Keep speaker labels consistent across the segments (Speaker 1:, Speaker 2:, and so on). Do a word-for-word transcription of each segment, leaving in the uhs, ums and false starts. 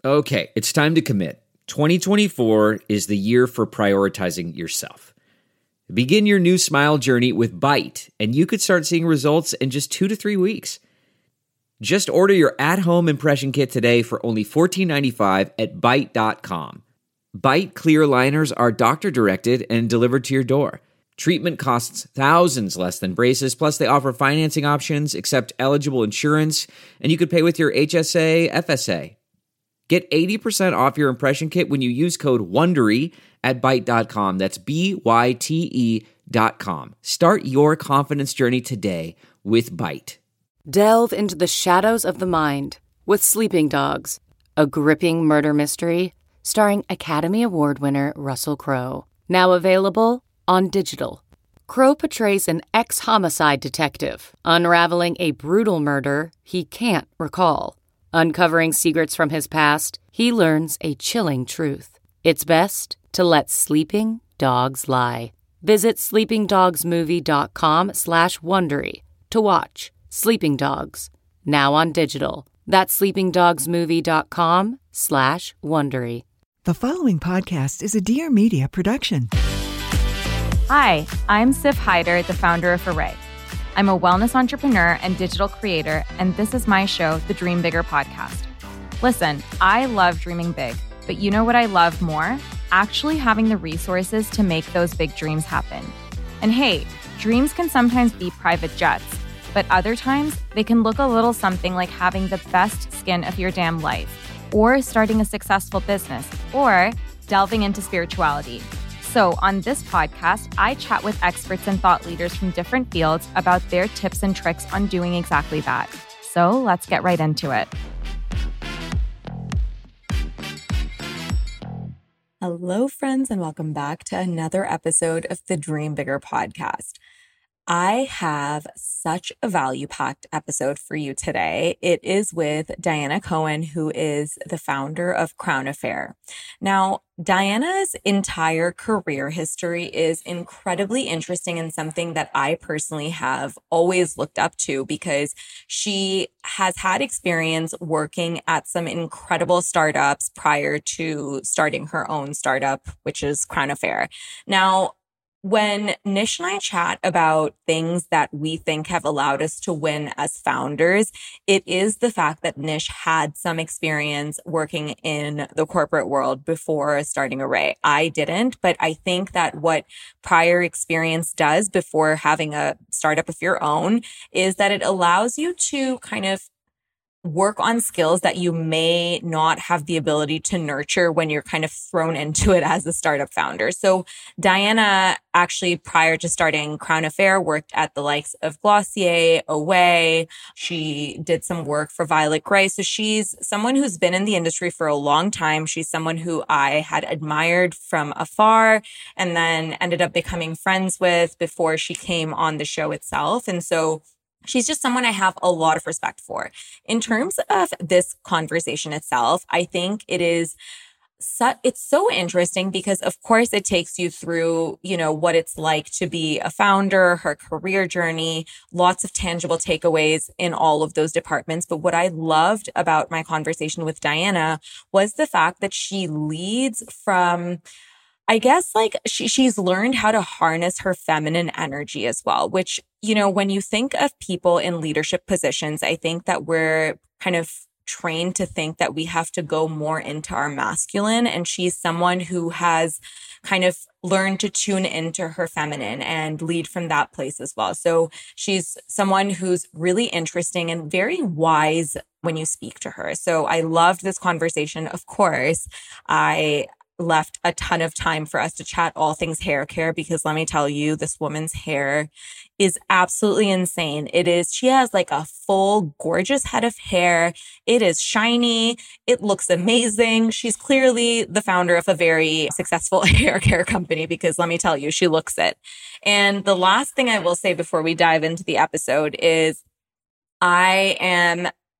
Speaker 1: Okay, it's time to commit. twenty twenty-four is the year for prioritizing yourself. Begin your new smile journey with Byte, and you could start seeing results in just two to three weeks. Just order your at-home impression kit today for only fourteen ninety-five at byte dot com. Byte clear aligners are doctor-directed and delivered to your door. Treatment costs thousands less than braces, plus they offer financing options, accept eligible insurance, and you could pay with your H S A, F S A. Get eighty percent off your impression kit when you use code WONDERY at byte dot com. That's B Y T E dot com. Start your confidence journey today with Byte.
Speaker 2: Delve into the shadows of the mind with Sleeping Dogs, a gripping murder mystery starring Academy Award winner Russell Crowe. Now available on digital. Crowe portrays an ex-homicide detective unraveling a brutal murder he can't recall. Uncovering secrets from his past, he learns a chilling truth. It's best to let sleeping dogs lie. Visit sleepingdogsmovie.com slash Wondery to watch Sleeping Dogs, now on digital. That's sleepingdogsmovie.com slash Wondery.
Speaker 3: The following podcast is a Dear Media production.
Speaker 4: Hi, I'm Siv Hyder, the founder of Array. I'm a wellness entrepreneur and digital creator, and this is my show, the Dream Bigger podcast. Listen, I love dreaming big, but you know what I love more? Actually having the resources to make those big dreams happen. And hey, dreams can sometimes be private jets, but other times they can look a little something like having the best skin of your damn life, or starting a successful business, or delving into spirituality. So on this podcast, I chat with experts and thought leaders from different fields about their tips and tricks on doing exactly that. So let's get right into it.
Speaker 5: Hello, friends, and welcome back to another episode of the Dream Bigger podcast. I have such a value-packed episode for you today. It is with Diana Cohen, who is the founder of Crown Affair. Now, Diana's entire career history is incredibly interesting and something that I personally have always looked up to because she has had experience working at some incredible startups prior to starting her own startup, which is Crown Affair. Now, when Nish and I chat about things that we think have allowed us to win as founders, it is the fact that Nish had some experience working in the corporate world before starting Array. I didn't, but I think that what prior experience does before having a startup of your own is that it allows you to kind of work on skills that you may not have the ability to nurture when you're kind of thrown into it as a startup founder. So Diana actually, prior to starting Crown Affair, worked at the likes of Glossier, Away. She did some work for Violet Grey. So she's someone who's been in the industry for a long time. She's someone who I had admired from afar and then ended up becoming friends with before she came on the show itself. And so she's just someone I have a lot of respect for. In terms of this conversation itself, I think it is so, it's so interesting because, of course, it takes you through, you know, what it's like to be a founder, her career journey, lots of tangible takeaways in all of those departments. But what I loved about my conversation with Diana was the fact that she leads from, I guess, like she, she's learned how to harness her feminine energy as well, which, you know, when you think of people in leadership positions, I think that we're kind of trained to think that we have to go more into our masculine. And she's someone who has kind of learned to tune into her feminine and lead from that place as well. So she's someone who's really interesting and very wise when you speak to her. So I loved this conversation. Of course, I left a ton of time for us to chat all things hair care because let me tell you, this woman's hair is absolutely insane. It is, she has like a full gorgeous head of hair. It is shiny. It looks amazing. She's clearly the founder of a very successful hair care company because let me tell you, she looks it. And the last thing I will say before we dive into the episode is I am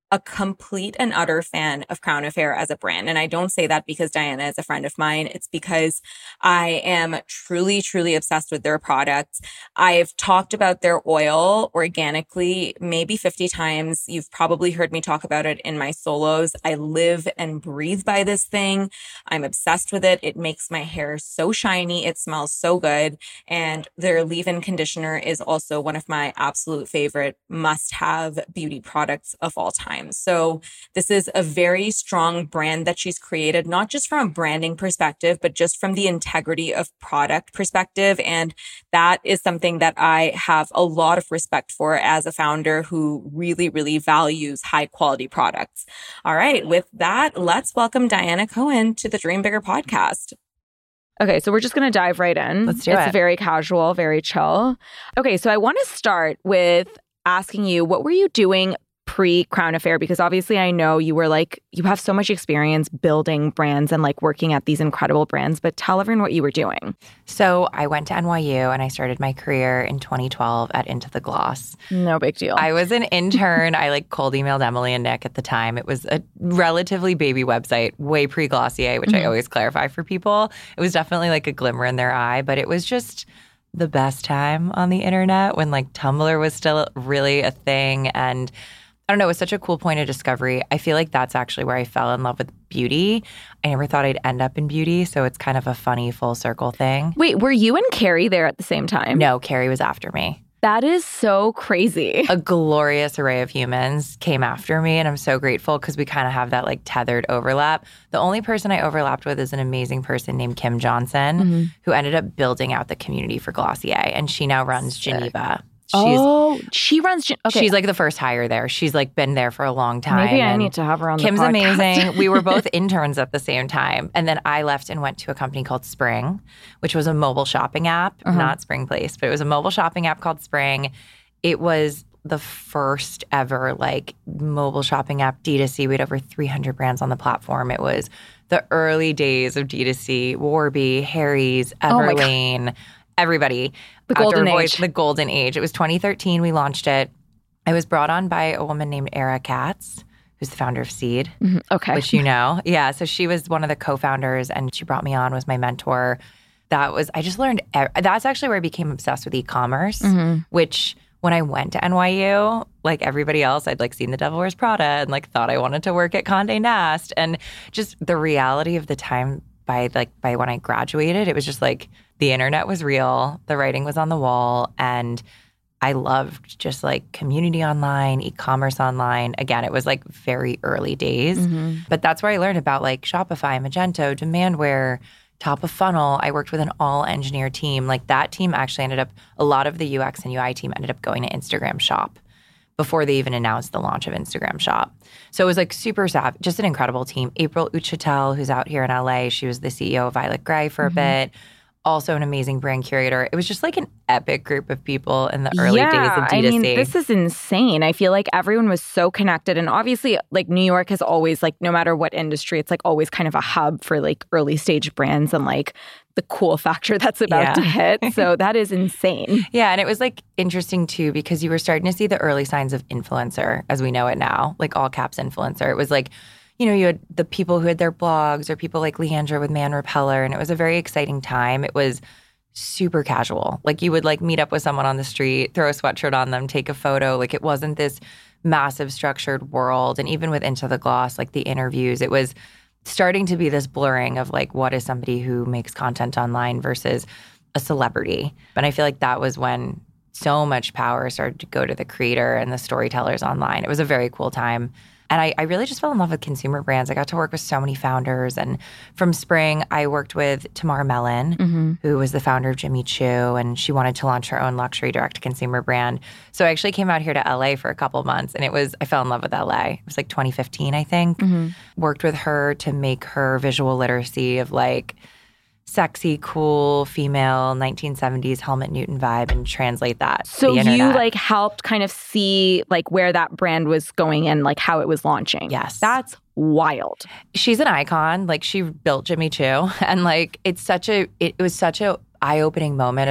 Speaker 5: a complete and utter fan of Crown Affair as a brand. And I don't say that because Diana is a friend of mine. It's because I am truly, truly obsessed with their products. I've talked about their oil organically maybe fifty times. You've probably heard me talk about it in my solos. I live and breathe by this thing. I'm obsessed with it. It makes my hair so shiny. It smells so good. And their leave-in conditioner is also one of my absolute favorite must-have beauty products of all time. So this is a very strong brand that she's created, not just from a branding perspective, but just from the integrity of product perspective. And that is something that I have a lot of respect for as a founder who really, really values high quality products. All right. With that, let's welcome Diana Cohen to the Dream Bigger podcast.
Speaker 4: Okay, so we're just going to dive right in.
Speaker 6: Let's do
Speaker 4: it's
Speaker 6: it.
Speaker 4: It's very casual, very chill. Okay, so I want to start with asking you, what were you doing pre-Crown Affair? Because obviously I know you were like, you have so much experience building brands and like working at these incredible brands, but tell everyone what you were doing.
Speaker 6: So I went to N Y U and I started my career in twenty twelve at Into the Gloss.
Speaker 4: No big deal.
Speaker 6: I was an intern. I like cold emailed Emily and Nick at the time. It was a relatively baby website, way pre-Glossier, which mm-hmm. I always clarify for people. It was definitely like a glimmer in their eye, but it was just the best time on the internet when like Tumblr was still really a thing. And I don't know, it was such a cool point of discovery. I feel like that's actually where I fell in love with beauty. I never thought I'd end up in beauty, so it's kind of a funny full circle thing.
Speaker 4: Wait, were you and Carrie there at the same time?
Speaker 6: No, Carrie was after me.
Speaker 4: That is so crazy.
Speaker 6: A glorious array of humans came after me, and I'm so grateful because we kind of have that like tethered overlap. The only person I overlapped with is an amazing person named Kim Johnson, mm-hmm. who ended up building out the community for Glossier, and she now runs
Speaker 4: Sick.
Speaker 6: Geneva.
Speaker 4: She's, oh, she runs. Okay.
Speaker 6: She's like the first hire there. She's like been there for a long time.
Speaker 4: Maybe I need to have her on
Speaker 6: Kim's
Speaker 4: the podcast.
Speaker 6: amazing. We were both interns at the same time. And then I left and went to a company called Spring, which was a mobile shopping app, uh-huh. not Spring Place, but it was a mobile shopping app called Spring. It was the first ever like mobile shopping app D two C. We had over three hundred brands on the platform. It was the early days of D two C. Warby, Harry's, Everlane. Oh everybody.
Speaker 4: The golden
Speaker 6: Voice,
Speaker 4: age.
Speaker 6: The golden age. It was twenty thirteen. We launched it. I was brought on by a woman named Era Katz, who's the founder of Seed.
Speaker 4: Mm-hmm. Okay.
Speaker 6: Which you know. Yeah. So she was one of the co-founders and she brought me on, was my mentor. That was, I just learned, that's actually where I became obsessed with e-commerce, mm-hmm. which when I went to N Y U, like everybody else, I'd like seen The Devil Wears Prada and like thought I wanted to work at Condé Nast. And just the reality of the time by like by when I graduated, it was just like the internet was real, the writing was on the wall, and I loved just like community online, e-commerce online. Again, it was like very early days, mm-hmm. but that's where I learned about like Shopify, Magento, Demandware, top of funnel. I worked with an all engineer team. Like that team actually ended up, a lot of the U X and U I team ended up going to Instagram Shop before they even announced the launch of Instagram Shop. So it was like super savvy, just an incredible team. April Uchitel, who's out here in L A, she was the C E O of Violet Grey for mm-hmm. a bit. Also an amazing brand curator. It was just like an epic group of people in the early
Speaker 4: yeah,
Speaker 6: days of D two C.
Speaker 4: I mean, this is insane. I feel like everyone was so connected. And obviously, like New York has always, like no matter what industry, it's like always kind of a hub for like early stage brands and like the cool factor that's about
Speaker 6: yeah.
Speaker 4: to hit. So that is insane.
Speaker 6: Yeah, and it was like interesting too because you were starting to see the early signs of influencer as we know it now, like all caps influencer. It was like, you know, you had the people who had their blogs or people like Leandra with Man Repeller. And it was a very exciting time. It was super casual. Like you would like meet up with someone on the street, throw a sweatshirt on them, take a photo. Like it wasn't this massive structured world. And even with Into the Gloss, like the interviews, it was starting to be this blurring of like what is somebody who makes content online versus a celebrity. But I feel like that was when so much power started to go to the creator and the storytellers online. It was a very cool time. And I, I really just fell in love with consumer brands. I got to work with so many founders. And from Spring, I worked with Tamar Mellon, mm-hmm. who was the founder of Jimmy Choo. And she wanted to launch her own luxury direct-to-consumer brand. So I actually came out here to L A for a couple months. And it was, I fell in love with L A. It was like twenty fifteen, I think. Mm-hmm. Worked with her to make her visual literacy of like sexy, cool, female, nineteen seventies Helmut Newton vibe and translate that
Speaker 4: so
Speaker 6: to the internet.
Speaker 4: You like helped kind of see like where that brand was going and like how it was launching.
Speaker 6: Yes.
Speaker 4: That's wild.
Speaker 6: She's an icon. Like she built Jimmy Choo and like it's such a, it, it was such a eye-opening moment of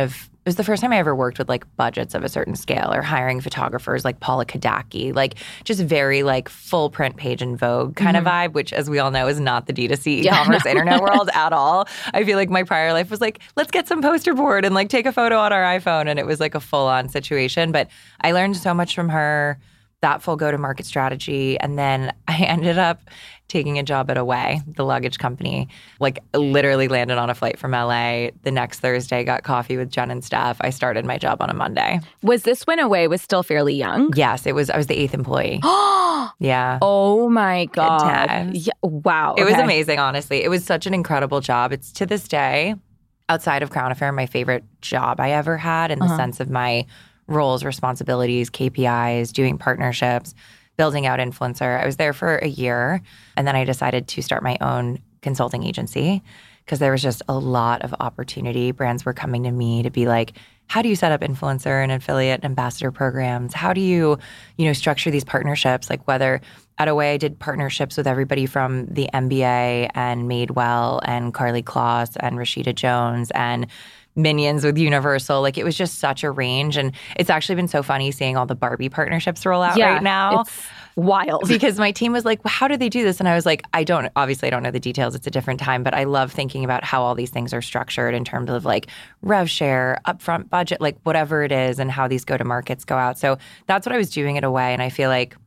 Speaker 6: it was the first time I ever worked with like budgets of a certain scale or hiring photographers like Paula Kadaki, like just very like full print page in Vogue kind mm-hmm. of vibe, which as we all know is not the D two C
Speaker 4: yeah,
Speaker 6: e-commerce
Speaker 4: no.
Speaker 6: internet world at all. I feel like my prior life was like, let's get some poster board and like take a photo on our iPhone. And it was like a full on situation. But I learned so much from her, that full go-to-market strategy. And then I ended up taking a job at Away, the luggage company. Like literally landed on a flight from L A. The next Thursday, got coffee with Jen and Steph. I started my job on a Monday.
Speaker 4: Was this when Away was still fairly young?
Speaker 6: Yes, it was. I was the eighth employee. Yeah.
Speaker 4: Oh my God. Yeah, wow.
Speaker 6: It
Speaker 4: okay.
Speaker 6: was amazing, honestly. It was such an incredible job. It's to this day, outside of Crown Affair, my favorite job I ever had in the
Speaker 4: uh-huh.
Speaker 6: sense of my roles, responsibilities, K P Is, doing partnerships, building out influencer. I was there for a year, and then I decided to start my own consulting agency because there was just a lot of opportunity. Brands were coming to me to be like, how do you set up influencer and affiliate and ambassador programs? How do you, you know, structure these partnerships? Like whether at Away I did partnerships with everybody from the N B A and Madewell and Carly Kloss and Rashida Jones and Minions with Universal. Like it was just such a range. And it's actually been so funny seeing all the Barbie partnerships roll out
Speaker 4: yeah,
Speaker 6: right now.
Speaker 4: It's wild.
Speaker 6: Because my team was like, well, how do they do this? And I was like, I don't, obviously I don't know the details. It's a different time, but I love thinking about how all these things are structured in terms of like rev share, upfront budget, like whatever it is and how these go-to-markets go out. So that's what I was doing at Away. And I feel like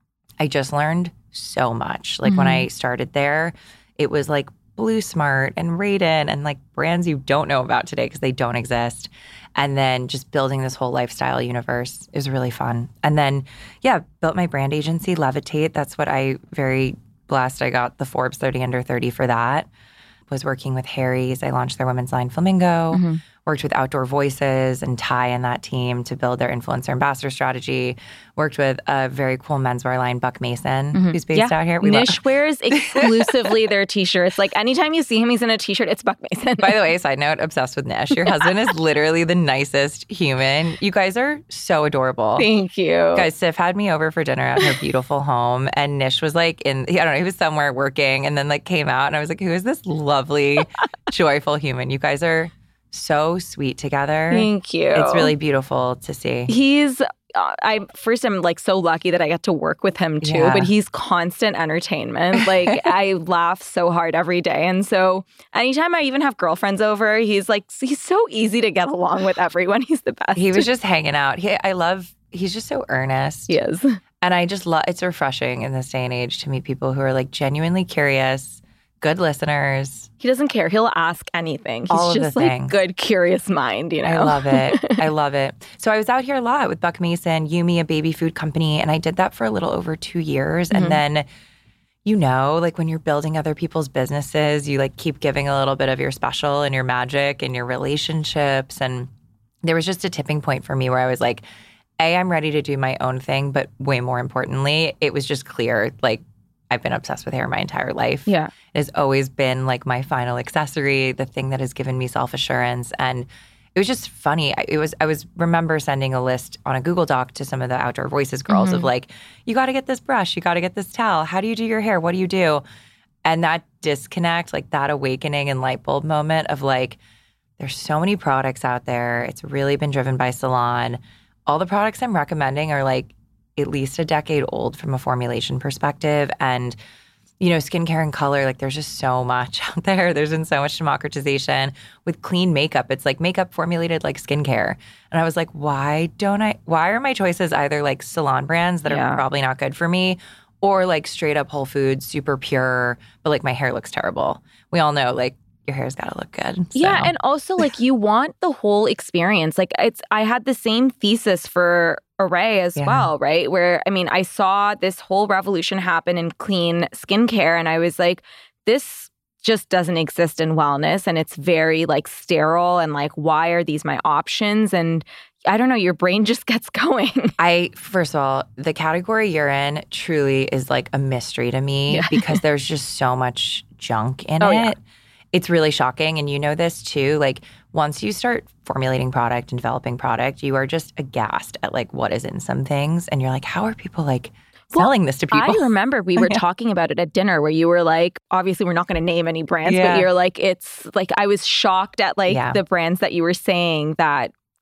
Speaker 6: I just learned so much. Like mm-hmm. when I started there, it was like Blue Smart and Raiden and like brands you don't know about today because they don't exist. And then just building this whole lifestyle universe is really fun. And then, yeah, built my brand agency, Levitate. That's what I very blessed. I got the Forbes thirty under thirty for that. Was working with Harry's. I launched their women's line Flamingo. Mm-hmm. Worked with Outdoor Voices and Ty and that team to build their influencer ambassador strategy. Worked with a very cool menswear line, Buck Mason, mm-hmm. who's based
Speaker 4: yeah.
Speaker 6: out here. We
Speaker 4: Nish
Speaker 6: love-
Speaker 4: wears exclusively their t-shirts. Like anytime you see him, he's in a t-shirt, it's Buck Mason.
Speaker 6: By the way, side note, obsessed with Nish. Your husband is literally the nicest human. You guys are so adorable.
Speaker 4: Thank you.
Speaker 6: Guys, Sif had me over for dinner at her beautiful home, and Nish was like in, I don't know, he was somewhere working and then like came out and I was like, who is this lovely, joyful human? You guys are so sweet together.
Speaker 4: Thank you.
Speaker 6: It's really beautiful to see.
Speaker 4: He's, uh, I first I'm like so lucky that I get to work with him too,
Speaker 6: yeah.
Speaker 4: but he's constant entertainment. Like I laugh so hard every day. And so anytime I even have girlfriends over, he's like, he's so easy to get along with everyone. He's the best.
Speaker 6: He was just hanging out. He, I love, he's just so earnest.
Speaker 4: He is.
Speaker 6: And I just love, it's refreshing in this day and age to meet people who are like genuinely curious, good listeners.
Speaker 4: He doesn't care. He'll ask anything. He's
Speaker 6: All of
Speaker 4: just
Speaker 6: the
Speaker 4: like
Speaker 6: things.
Speaker 4: Good, curious mind, you know?
Speaker 6: I love it. I love it. So I was out here a lot with Buck Mason, Yumi, a baby food company, and I did that for a little over two years. Mm-hmm. And then, you know, like when you're building other people's businesses, you like keep giving a little bit of your special and your magic and your relationships. And there was just a tipping point for me where I was like, A, I'm ready to do my own thing, but way more importantly, it was just clear, like, I've been obsessed with hair my entire life.
Speaker 4: Yeah.
Speaker 6: It has always been like my final accessory, the thing that has given me self-assurance. And it was just funny. I, it was, I was remember sending a list on a Google Doc to some of the Outdoor Voices girls mm-hmm. of like, you got to get this brush, you got to get this towel. How do you do your hair? What do you do? And that disconnect, like that awakening and light bulb moment of like, there's so many products out there. It's really been driven by salon. All the products I'm recommending are like at least a decade old from a formulation perspective. And, you know, skincare and color, like there's just so much out there. There's been so much democratization with clean makeup. It's like makeup formulated like skincare. And I was like, why don't I, why are my choices either like salon brands that yeah. are probably not good for me or like straight up Whole Foods, super pure, but like my hair looks terrible. We all know like your hair's got to look good. So.
Speaker 4: Yeah. And also like you want the whole experience. Like it's, I had the same thesis for Array as yeah. well, right? Where, I mean, I saw this whole revolution happen in clean skincare and I was like, this just doesn't exist in wellness and it's very like sterile and like, why are these my options? And I don't know, your brain just gets going.
Speaker 6: I, first of all, the category you're in truly is like a mystery to me yeah. because there's just so much junk in
Speaker 4: oh,
Speaker 6: it.
Speaker 4: Yeah.
Speaker 6: It's really shocking. And you know this too, like once you start formulating product and developing product, you are just aghast at like what is in some things. And you're like, how are people like selling well, this to people?
Speaker 4: I remember we were yeah. talking about it at dinner where you were like, obviously we're not going to name any brands, yeah. but you're like, it's like, I was shocked at like yeah. the brands that you were saying that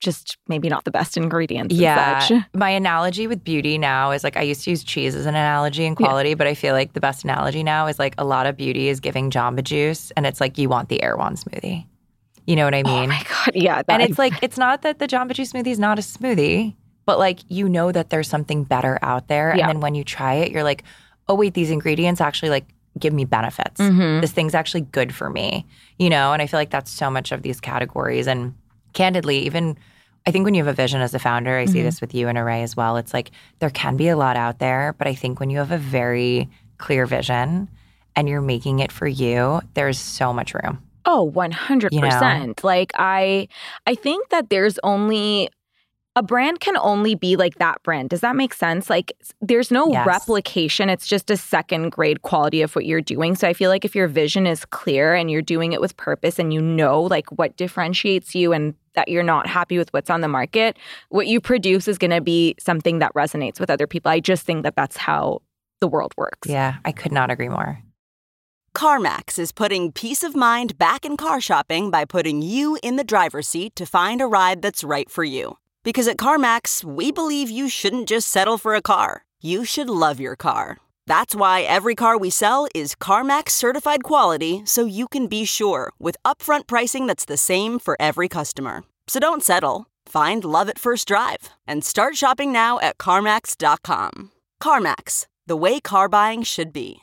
Speaker 4: just maybe not the best ingredients.
Speaker 6: Yeah.
Speaker 4: And such.
Speaker 6: My analogy with beauty now is like I used to use cheese as an analogy and quality, yeah. but I feel like the best analogy now is like a lot of beauty is giving Jamba Juice, and it's like you want the Erewhon smoothie. You know what I mean?
Speaker 4: Oh my God, yeah.
Speaker 6: That, and it's like, it's not that the Jamba Juice smoothie is not a smoothie, but like you know that there's something better out there.
Speaker 4: Yeah.
Speaker 6: And then when you try it, you're like, oh wait, these ingredients actually like give me benefits.
Speaker 4: Mm-hmm.
Speaker 6: This thing's actually good for me, you know? And I feel like that's so much of these categories. And candidly, even I think when you have a vision as a founder, I mm-hmm. see this with you and Arrae as well. It's like there can be a lot out there, but I think when you have a very clear vision and you're making it for you, there's so much room.
Speaker 4: Oh, one hundred percent.
Speaker 6: You know?
Speaker 4: Like I I think that there's only a brand can only be like that brand. Does that make sense? Like there's no
Speaker 6: yes.
Speaker 4: replication. It's just a second grade quality of what you're doing. So I feel like if your vision is clear and you're doing it with purpose and you know like what differentiates you and that you're not happy with what's on the market, what you produce is going to be something that resonates with other people. I just think that that's how the world works.
Speaker 6: Yeah, I could not agree more.
Speaker 7: CarMax is putting peace of mind back in car shopping by putting you in the driver's seat to find a ride that's right for you. Because at CarMax, we believe you shouldn't just settle for a car. You should love your car. That's why every car we sell is CarMax certified quality, so you can be sure with upfront pricing that's the same for every customer. So don't settle. Find love at first drive and start shopping now at CarMax dot com. CarMax, the way car buying should be.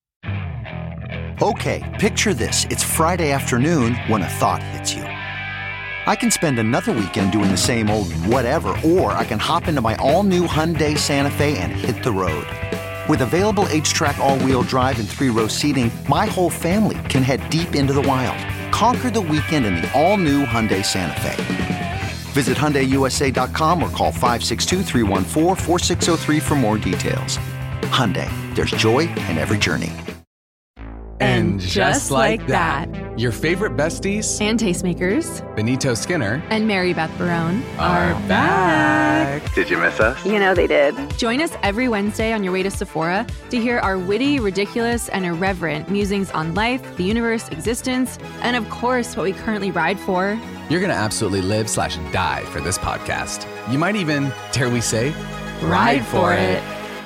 Speaker 8: Okay, picture this. It's Friday afternoon when a thought hits you. I can spend another weekend doing the same old whatever, or I can hop into my all-new Hyundai Santa Fe and hit the road. With available H-Track all-wheel drive and three-row seating, my whole family can head deep into the wild. Conquer the weekend in the all-new Hyundai Santa Fe. Visit Hyundai U S A dot com or call five six two, three one four, four six zero three for more details. Hyundai, there's joy in every journey.
Speaker 9: And just like that, your favorite besties
Speaker 10: and tastemakers,
Speaker 9: Benito Skinner
Speaker 10: and Mary Beth Barone,
Speaker 9: are back.
Speaker 11: Did you miss us?
Speaker 4: You know they did.
Speaker 10: Join us every Wednesday on your way to Sephora to hear our witty, ridiculous, and irreverent musings on life, the universe, existence, and of course, what we currently ride for.
Speaker 9: You're going to absolutely live slash die for this podcast. You might even, dare we say,
Speaker 10: ride, ride for it. it.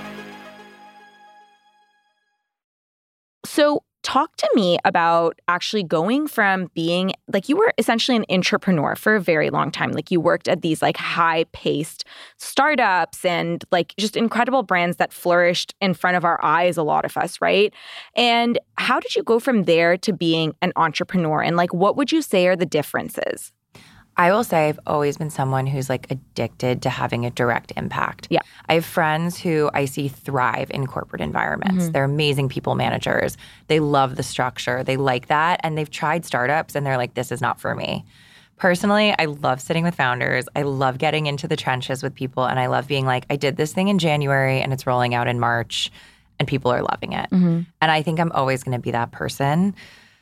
Speaker 4: So talk to me about actually going from being, like you were essentially an entrepreneur for a very long time. Like you worked at these like high-paced startups and like just incredible brands that flourished in front of our eyes, a lot of us, right? And how did you go from there to being an entrepreneur? And like, what would you say are the differences?
Speaker 6: I will say I've always been someone who's like addicted to having a direct impact.
Speaker 4: Yeah.
Speaker 6: I have friends who I see thrive in corporate environments. Mm-hmm. They're amazing people managers. They love the structure. They like that. And they've tried startups and they're like, this is not for me. Personally, I love sitting with founders. I love getting into the trenches with people. And I love being like, I did this thing in January and it's rolling out in March and people are loving it.
Speaker 4: Mm-hmm.
Speaker 6: And I think I'm always going to be that person.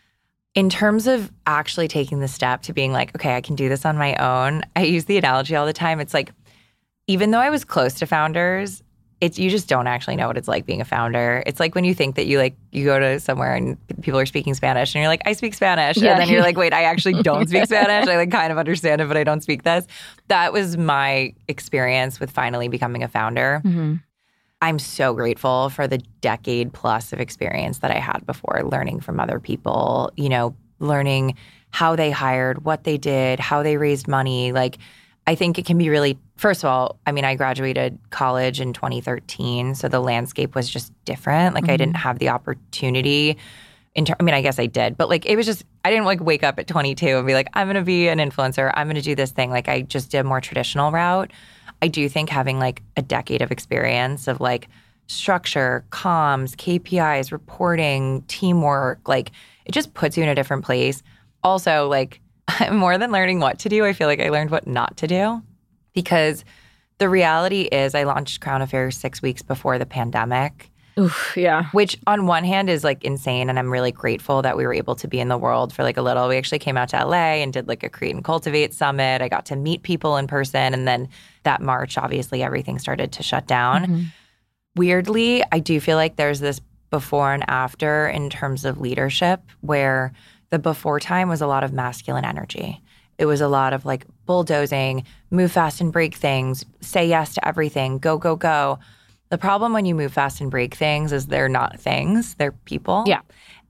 Speaker 6: In terms of actually taking the step to being like, okay, I can do this on my own, I use the analogy all the time. It's like, even though I was close to founders, it's you just don't actually know what it's like being a founder. It's like when you think that you like you go to somewhere and people are speaking Spanish and you're like, I speak Spanish.
Speaker 4: Yeah.
Speaker 6: And then you're like, wait, I actually don't speak Spanish. I like kind of understand it, but I don't speak this. That was my experience with finally becoming a founder.
Speaker 4: Mm-hmm.
Speaker 6: I'm so grateful for the decade plus of experience that I had before, learning from other people, you know, learning how they hired, what they did, how they raised money. Like, I think it can be really, first of all, I mean, I graduated college in twenty thirteen, so the landscape was just different. Like, mm-hmm. I didn't have the opportunity. In ter- I mean, I guess I did, but like, it was just, I didn't like wake up at twenty-two and be like, I'm going to be an influencer. I'm going to do this thing. Like, I just did a more traditional route. I do think having like a decade of experience of like structure, comms, K P Is, reporting, teamwork, like it just puts you in a different place. Also, like more than learning what to do, I feel like I learned what not to do, because the reality is I launched Crown Affairs six weeks before the pandemic.
Speaker 4: Oof, yeah.
Speaker 6: Which on one hand is like insane, and I'm really grateful that we were able to be in the world for like a little. We actually came out to L A and did like a Create and Cultivate summit. I got to meet people in person, and then that March, obviously, everything started to shut down.
Speaker 4: Mm-hmm.
Speaker 6: Weirdly, I do feel like there's this before and after in terms of leadership, where the before time was a lot of masculine energy. it was a lot of like bulldozing, move fast and break things, say yes to everything, go, go, go. The problem when you move fast and break things is they're not things, they're people.
Speaker 4: Yeah.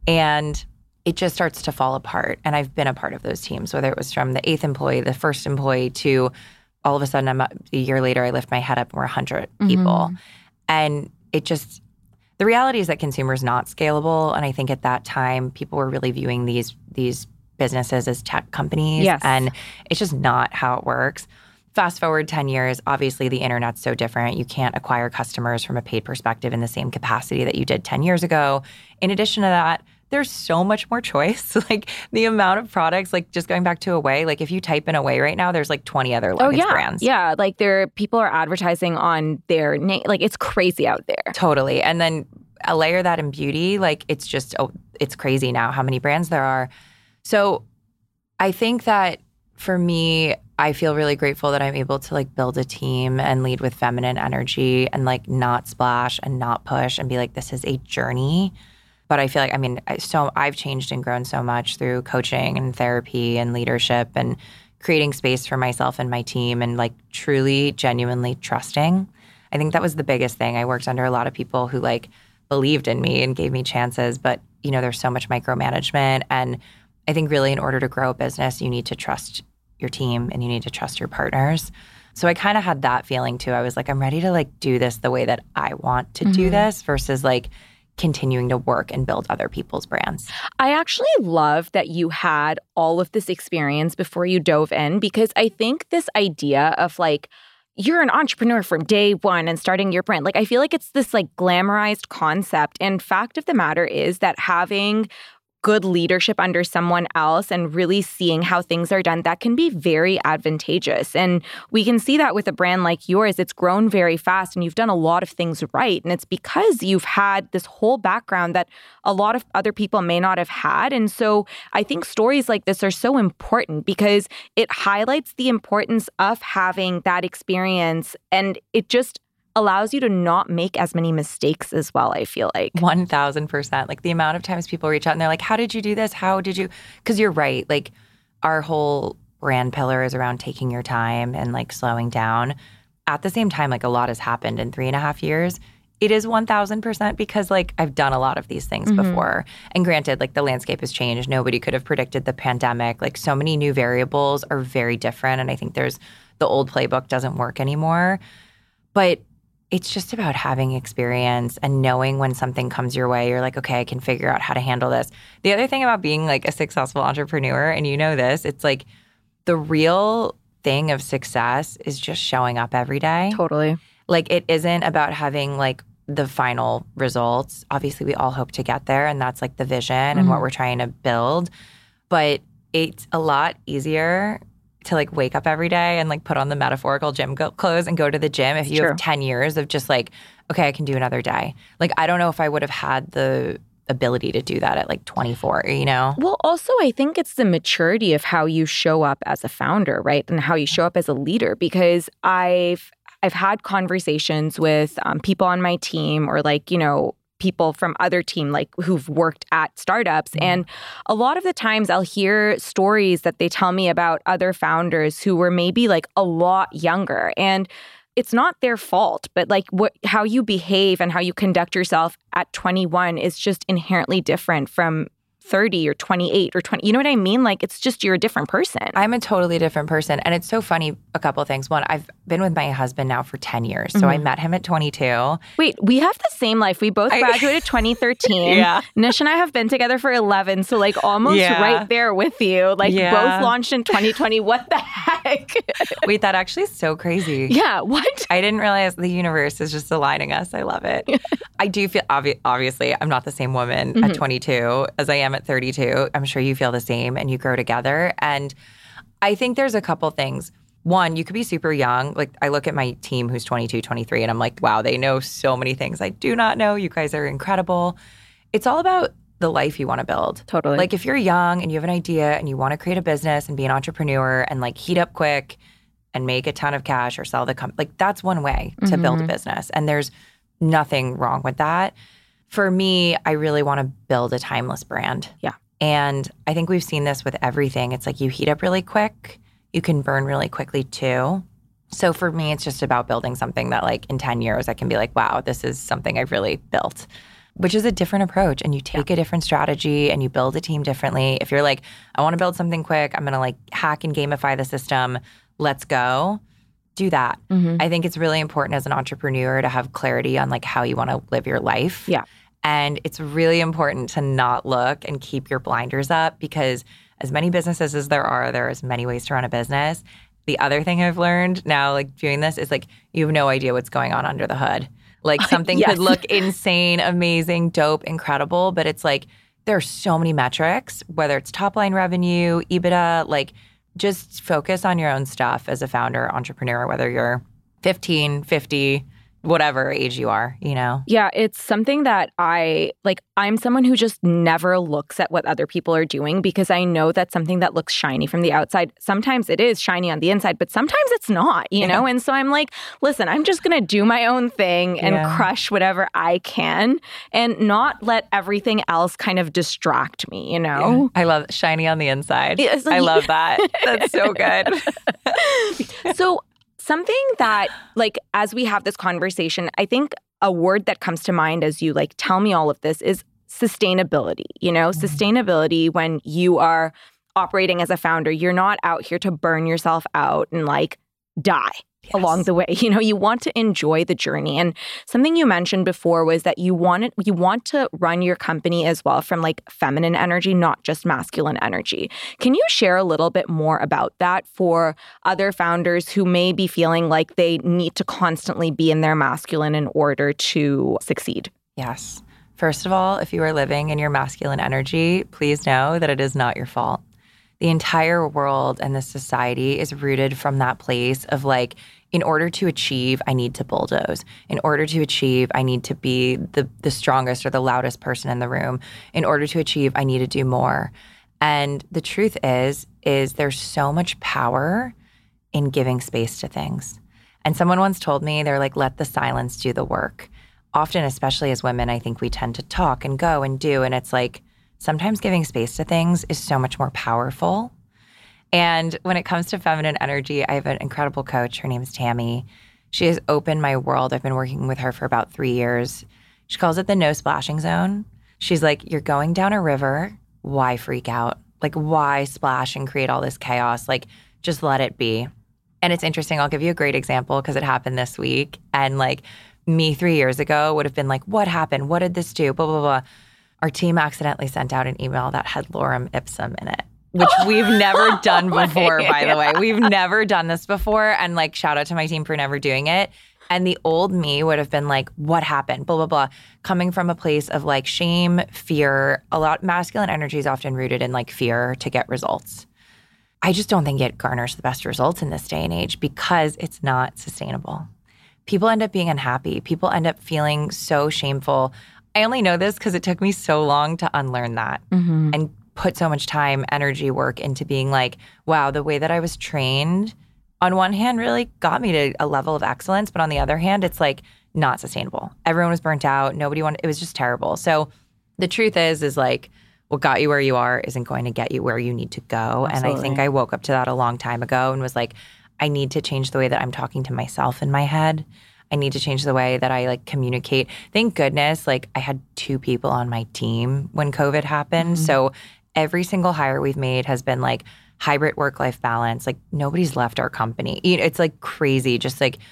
Speaker 6: And it just starts to fall apart. And I've been a part of those teams, whether it was from the eighth employee, the first employee, to all of a sudden, I'm a, a year later, I lift my head up and we're one hundred people. Mm-hmm. And it just, the reality is that consumer is not scalable. And I think at that time, people were really viewing these these businesses as tech companies.
Speaker 4: Yes.
Speaker 6: And it's just not how it works. Fast forward ten years, obviously the internet's so different. You can't acquire customers from a paid perspective in the same capacity that you did ten years ago. In addition to that, there's so much more choice. Like the amount of products, like just going back to Away, like if you type in Away right now, there's like twenty other luggage
Speaker 4: oh, yeah.
Speaker 6: brands.
Speaker 4: Yeah, like there, people are advertising on their name. Like it's crazy out there.
Speaker 6: Totally. And then a layer that in beauty, like it's just, oh, it's crazy now how many brands there are. So I think that for me, I feel really grateful that I'm able to like build a team and lead with feminine energy and like not splash and not push and be like, this is a journey. But I feel like, I mean, so I've changed and grown so much through coaching and therapy and leadership and creating space for myself and my team and like truly, genuinely trusting. I think that was the biggest thing. I worked under a lot of people who like believed in me and gave me chances, but you know, there's so much micromanagement. And I think really in order to grow a business, you need to trust your team and you need to trust your partners. So I kind of had that feeling too. I was like, I'm ready to like do this the way that I want to mm-hmm. do this versus like continuing to work and build other people's brands.
Speaker 4: I actually love that you had all of this experience before you dove in, because I think this idea of like, you're an entrepreneur from day one and starting your brand, like I feel like it's this like glamorized concept. And fact of the matter is that having good leadership under someone else and really seeing how things are done, that can be very advantageous. And we can see that with a brand like yours. It's grown very fast and you've done a lot of things right. And it's because you've had this whole background that a lot of other people may not have had. And so I think stories like this are so important because it highlights the importance of having that experience, and it just allows you to not make as many mistakes as well, I feel like.
Speaker 6: one thousand percent. Like the amount of times people reach out and they're like, how did you do this? How did you? Because you're right. Like our whole brand pillar is around taking your time and like slowing down. At the same time, like a lot has happened in three and a half years. It is one thousand percent because like I've done a lot of these things mm-hmm. before. And granted, like the landscape has changed. Nobody could have predicted the pandemic. Like so many new variables are very different. And I think there's the old playbook doesn't work anymore. But it's just about having experience and knowing when something comes your way, you're like, okay, I can figure out how to handle this. The other thing about being like a successful entrepreneur, and you know this, it's like the real thing of success is just showing up every day.
Speaker 4: Totally.
Speaker 6: Like it isn't about having like the final results. Obviously, we all hope to get there, and that's like the vision mm-hmm. and what we're trying to build. But it's a lot easier to like wake up every day and like put on the metaphorical gym go- clothes and go to the gym if you
Speaker 4: True.
Speaker 6: have ten years of just like, okay, I can do another day. Like, I don't know if I would have had the ability to do that at like twenty-four, you know?
Speaker 4: Well, also, I think it's the maturity of how you show up as a founder, right? And how you show up as a leader, because I've I've had conversations with um, people on my team or like, you know, people from other team like who've worked at startups. Mm-hmm. And a lot of the times I'll hear stories that they tell me about other founders who were maybe like a lot younger. And it's not their fault, but like what how you behave and how you conduct yourself at twenty-one is just inherently different from thirty or twenty-eight or twenty. You know what I mean? Like it's just you're a different person.
Speaker 6: I'm a totally different person. And it's so funny, a couple of things. One, I've been with my husband now for ten years. So mm-hmm. I met him at twenty-two.
Speaker 4: Wait, we have the same life. We both graduated twenty thirteen.
Speaker 6: Yeah.
Speaker 4: Nish and I have been together for eleven. So like almost
Speaker 6: yeah.
Speaker 4: right there with you. Like
Speaker 6: yeah.
Speaker 4: both launched in twenty twenty. What the heck?
Speaker 6: Wait, that actually is so crazy.
Speaker 4: Yeah, what?
Speaker 6: I didn't realize the universe is just aligning us. I love it. I do feel, obvi- obviously, I'm not the same woman mm-hmm. at twenty-two as I am at thirty-two. I'm sure you feel the same and you grow together. And I think there's a couple things. One, you could be super young. Like I look at my team who's twenty-two, twenty-three, and I'm like, wow, they know so many things I do not know. You guys are incredible. It's all about the life you want to build.
Speaker 4: Totally.
Speaker 6: Like if you're young and you have an idea and you want to create a business and be an entrepreneur and like heat up quick and make a ton of cash or sell the company, like that's one way to mm-hmm. build a business. And there's nothing wrong with that. For me, I really want to build a timeless brand.
Speaker 4: Yeah.
Speaker 6: And I think we've seen this with everything. It's like you heat up really quick, you can burn really quickly too. So for me, it's just about building something that like in ten years, I can be like, wow, this is something I've really built, which is a different approach. And you take yeah. a different strategy and you build a team differently. If you're like, I want to build something quick, I'm going to like hack and gamify the system, let's go, do that. Mm-hmm. I think it's really important as an entrepreneur to have clarity on like how you want to live your life.
Speaker 4: Yeah.
Speaker 6: And it's really important to not look and keep your blinders up, because as many businesses as there are, there are as many ways to run a business. The other thing I've learned now, like doing this, is like you have no idea what's going on under the hood. Like something yes. could look insane, amazing, dope, incredible, but it's like there are so many metrics, whether it's top line revenue, EBITDA, like just focus on your own stuff as a founder, entrepreneur, whether you're fifteen, fifty, whatever age you are, you know?
Speaker 4: Yeah, it's something that I, like, I'm someone who just never looks at what other people are doing, because I know that something that looks shiny from the outside, sometimes it is shiny on the inside, but sometimes it's not, you yeah. know? And so I'm like, listen, I'm just going to do my own thing and yeah. crush whatever I can and not let everything else kind of distract me, you know?
Speaker 6: Yeah. I love shiny on the inside. Like, I love that. That's so good.
Speaker 4: So something that, like, as we have this conversation, I think a word that comes to mind as you, like, tell me all of this is sustainability. You know, mm-hmm. sustainability when you are operating as a founder, you're not out here to burn yourself out and, like, die. Yes. Along the way. You know, you want to enjoy the journey. And something you mentioned before was that you want it, you want to run your company as well from like feminine energy, not just masculine energy. Can you share a little bit more about that for other founders who may be feeling like they need to constantly be in their masculine in order to succeed?
Speaker 6: Yes. First of all, if you are living in your masculine energy, please know that it is not your fault. The entire world and the society is rooted from that place of like, in order to achieve, I need to bulldoze. In order to achieve, I need to be the the strongest or the loudest person in the room. In order to achieve, I need to do more. And the truth is, is there's so much power in giving space to things. And someone once told me, they're like, let the silence do the work. Often, especially as women, I think we tend to talk and go and do. And it's like, sometimes giving space to things is so much more powerful. And when it comes to feminine energy, I have an incredible coach. Her name is Tammy. She has opened my world. I've been working with her for about three years. She calls it the no splashing zone. She's like, you're going down a river. Why freak out? Like, why splash and create all this chaos? Like, just let it be. And it's interesting. I'll give you a great example because it happened this week. And like me three years ago would have been like, what happened? What did this do? Blah, blah, blah. Our team accidentally sent out an email that had lorem ipsum in it, which we've never done before, by the way. We've never done this before. And like, shout out to my team for never doing it. And the old me would have been like, what happened? Blah, blah, blah. Coming from a place of like shame, fear. A lot, masculine energy is often rooted in like fear to get results. I just don't think it garners the best results in this day and age because it's not sustainable. People end up being unhappy. People end up feeling so shameful. I only know this because it took me so long to unlearn that mm-hmm. and put so much time, energy, work into being like, wow, the way that I was trained on one hand really got me to a level of excellence. But on the other hand, it's like not sustainable. Everyone was burnt out. Nobody wanted, it was just terrible. So the truth is, is like what got you where you are isn't going to get you where you need to go. Absolutely. And I think I woke up to that a long time ago and was like, I need to change the way that I'm talking to myself in my head. I need to change the way that I like communicate. Thank goodness, like I had two people on my team when COVID happened. Mm-hmm. So every single hire we've made has been like hybrid work-life balance. Like nobody's left our company. It's like crazy, just like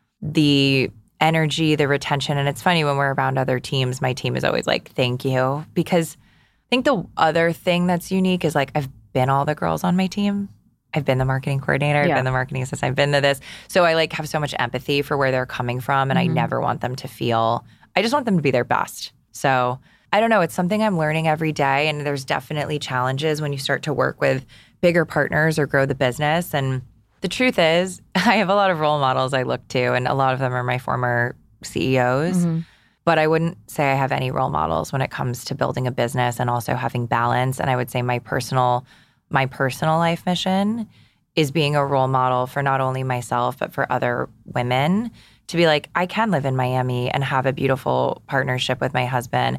Speaker 6: the energy, the retention. And it's funny when we're around other teams, my team is always like, thank you. Because I think the other thing that's unique is like I've been all the girls on my team. I've been the marketing coordinator, I've yeah. been the marketing assistant, I've been to this. So I like have so much empathy for where they're coming from and mm-hmm. I never want them to feel, I just want them to be their best. So I don't know, it's something I'm learning every day and there's definitely challenges when you start to work with bigger partners or grow the business. And the truth is, I have a lot of role models I look to and a lot of them are my former C E Os. Mm-hmm. But I wouldn't say I have any role models when it comes to building a business and also having balance. And I would say my personal My personal life mission is being a role model for not only myself, but for other women to be like, I can live in Miami and have a beautiful partnership with my husband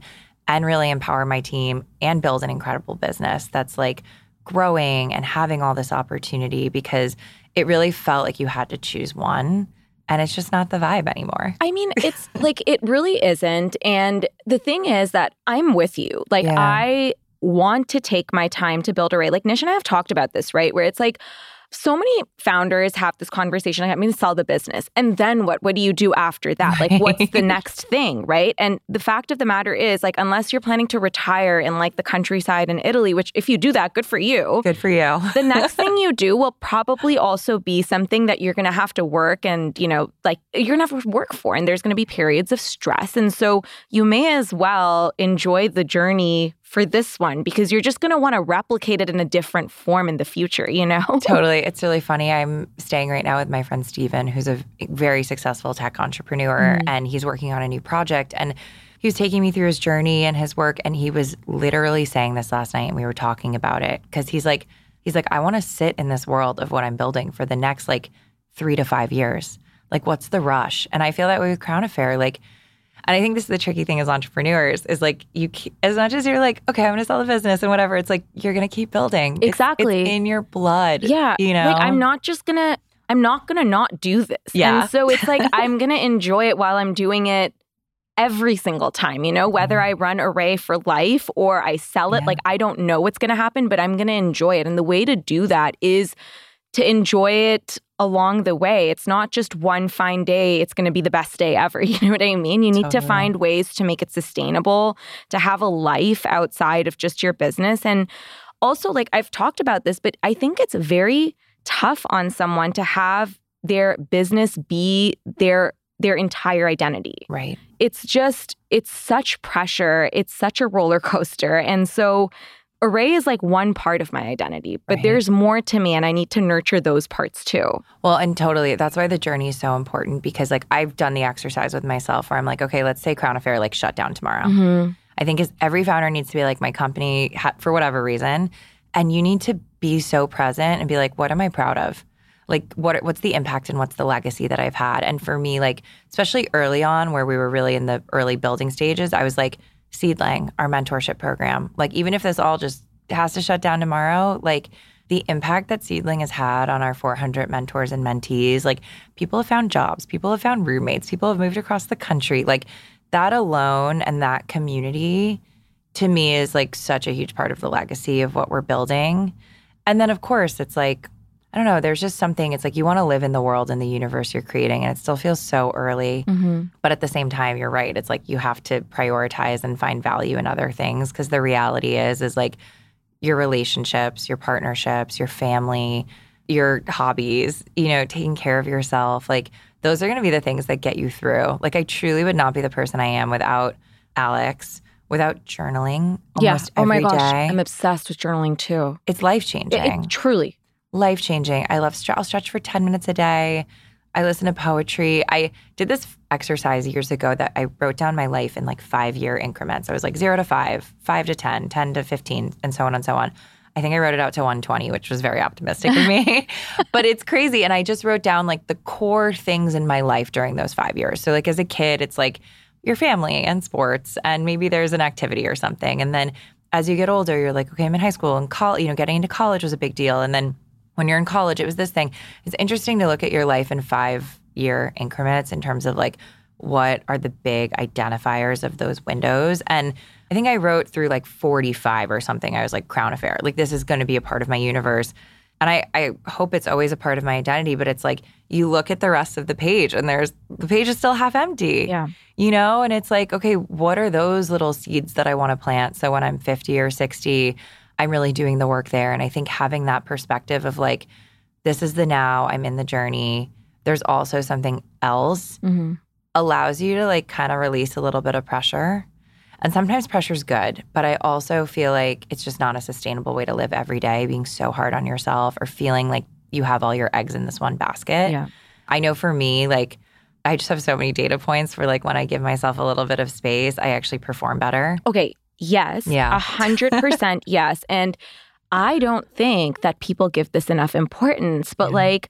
Speaker 6: and really empower my team and build an incredible business that's like growing and having all this opportunity, because it really felt like you had to choose one. And it's just not the vibe anymore.
Speaker 4: I mean, it's like, it really isn't. And the thing is that I'm with you. Like,
Speaker 6: Yeah.
Speaker 4: I want to take my time to build Array. Like, Nish and I have talked about this, right? Where it's like, so many founders have this conversation, like, I'm going to sell the business. And then what? What do you do after that? Like, what's the next thing, right? And the fact of the matter is, like, unless you're planning to retire in, like, the countryside in Italy, which if you do that, good for you.
Speaker 6: Good for you.
Speaker 4: The next thing you do will probably also be something that you're going to have to work and, you know, like, you're going to have to work for. And there's going to be periods of stress. And so you may as well enjoy the journey for this one, because you're just going to want to replicate it in a different form in the future, you know?
Speaker 6: Totally. It's really funny. I'm staying right now with my friend Steven, who's a very successful tech entrepreneur, mm. and he's working on a new project. And he was taking me through his journey and his work. And he was literally saying this last night, and we were talking about it, because he's like, he's like, I want to sit in this world of what I'm building for the next like three to five years. Like, what's the rush? And I feel that way with Crown Affair. Like, and I think this is the tricky thing as entrepreneurs is like, you, as much as you're like, okay, I'm going to sell the business and whatever, it's like, you're going to keep building.
Speaker 4: Exactly.
Speaker 6: It's, it's in your blood.
Speaker 4: Yeah.
Speaker 6: You know,
Speaker 4: like, I'm not just going to, I'm not going to not do this.
Speaker 6: Yeah.
Speaker 4: And so it's like, I'm going to enjoy it while I'm doing it every single time, you know, whether I run Array for life or I sell it,
Speaker 6: Yeah.
Speaker 4: like, I don't know what's going to happen, but I'm going to enjoy it. And the way to do that is to enjoy it along the way. It's not just one fine day, it's going to be the best day ever. You know what I mean? You need
Speaker 6: Totally.
Speaker 4: to find ways to make it sustainable, to have a life outside of just your business. And also, like, I've talked about this, but I think it's very tough on someone to have their business be their their entire identity.
Speaker 6: Right.
Speaker 4: It's just, it's such pressure. It's such a roller coaster. And so Array is like one part of my identity, but
Speaker 6: Right.
Speaker 4: there's more to me, and I need to nurture those parts too.
Speaker 6: Well, and totally. That's why the journey is so important, because like I've done the exercise with myself where I'm like, okay, let's say Crown Affair like shut down tomorrow.
Speaker 4: Mm-hmm.
Speaker 6: I think is every founder needs to be like, my company ha- for whatever reason. And you need to be so present and be like, what am I proud of? Like, what what's the impact and what's the legacy that I've had? And for me, like, especially early on where we were really in the early building stages, I was like, Seedling, our mentorship program. Like, even if this all just has to shut down tomorrow, like the impact that Seedling has had on our four hundred mentors and mentees, like people have found jobs, people have found roommates, people have moved across the country. Like that alone and that community to me is like such a huge part of the legacy of what we're building. And then of course it's like, I don't know, there's just something, it's like you want to live in the world and the universe you're creating, and it still feels so early.
Speaker 4: Mm-hmm.
Speaker 6: But at the same time, you're right. It's like you have to prioritize and find value in other things, because the reality is, is like your relationships, your partnerships, your family, your hobbies, you know, taking care of yourself, like those are going to be the things that get you through. Like I truly would not be the person I am without Alex, without journaling almost
Speaker 4: yeah. Oh my
Speaker 6: every
Speaker 4: gosh.
Speaker 6: day.
Speaker 4: I'm obsessed with journaling too.
Speaker 6: It's life-changing.
Speaker 4: It, it, truly.
Speaker 6: Life-changing. I love, stre- I'll stretch for ten minutes a day. I listen to poetry. I did this exercise years ago that I wrote down my life in like five-year increments. I was like zero to five, five to ten, ten to fifteen, and so on and so on. I think I wrote it out to one twenty, which was very optimistic of me. But it's crazy. And I just wrote down like the core things in my life during those five years. So like as a kid, it's like your family and sports, and maybe there's an activity or something. And then as you get older, you're like, okay, I'm in high school, and college, you know, getting into college was a big deal. And then when you're in college, it was this thing. It's interesting to look at your life in five-year increments in terms of like what are the big identifiers of those windows. And I think I wrote through like forty-five or something. I was like, Crown Affair. Like this is going to be a part of my universe. And I, I hope it's always a part of my identity, but it's like you look at the rest of the page and there's the page is still half empty.
Speaker 4: Yeah.
Speaker 6: You know, and it's like, okay, what are those little seeds that I want to plant? So when I'm fifty or sixty, I'm really doing the work there. And I think having that perspective of like, this is the now, I'm in the journey. There's also something else
Speaker 4: Mm-hmm.
Speaker 6: allows you to like kind of release a little bit of pressure. And sometimes pressure's good, but I also feel like it's just not a sustainable way to live every day, being so hard on yourself or feeling like you have all your eggs in this one basket.
Speaker 4: Yeah.
Speaker 6: I know for me, like, I just have so many data points for like when I give myself a little bit of space, I actually perform better.
Speaker 4: Okay. Yes.
Speaker 6: Yeah.
Speaker 4: A hundred percent yes. And I don't think that people give this enough importance, but
Speaker 6: Yeah.
Speaker 4: like,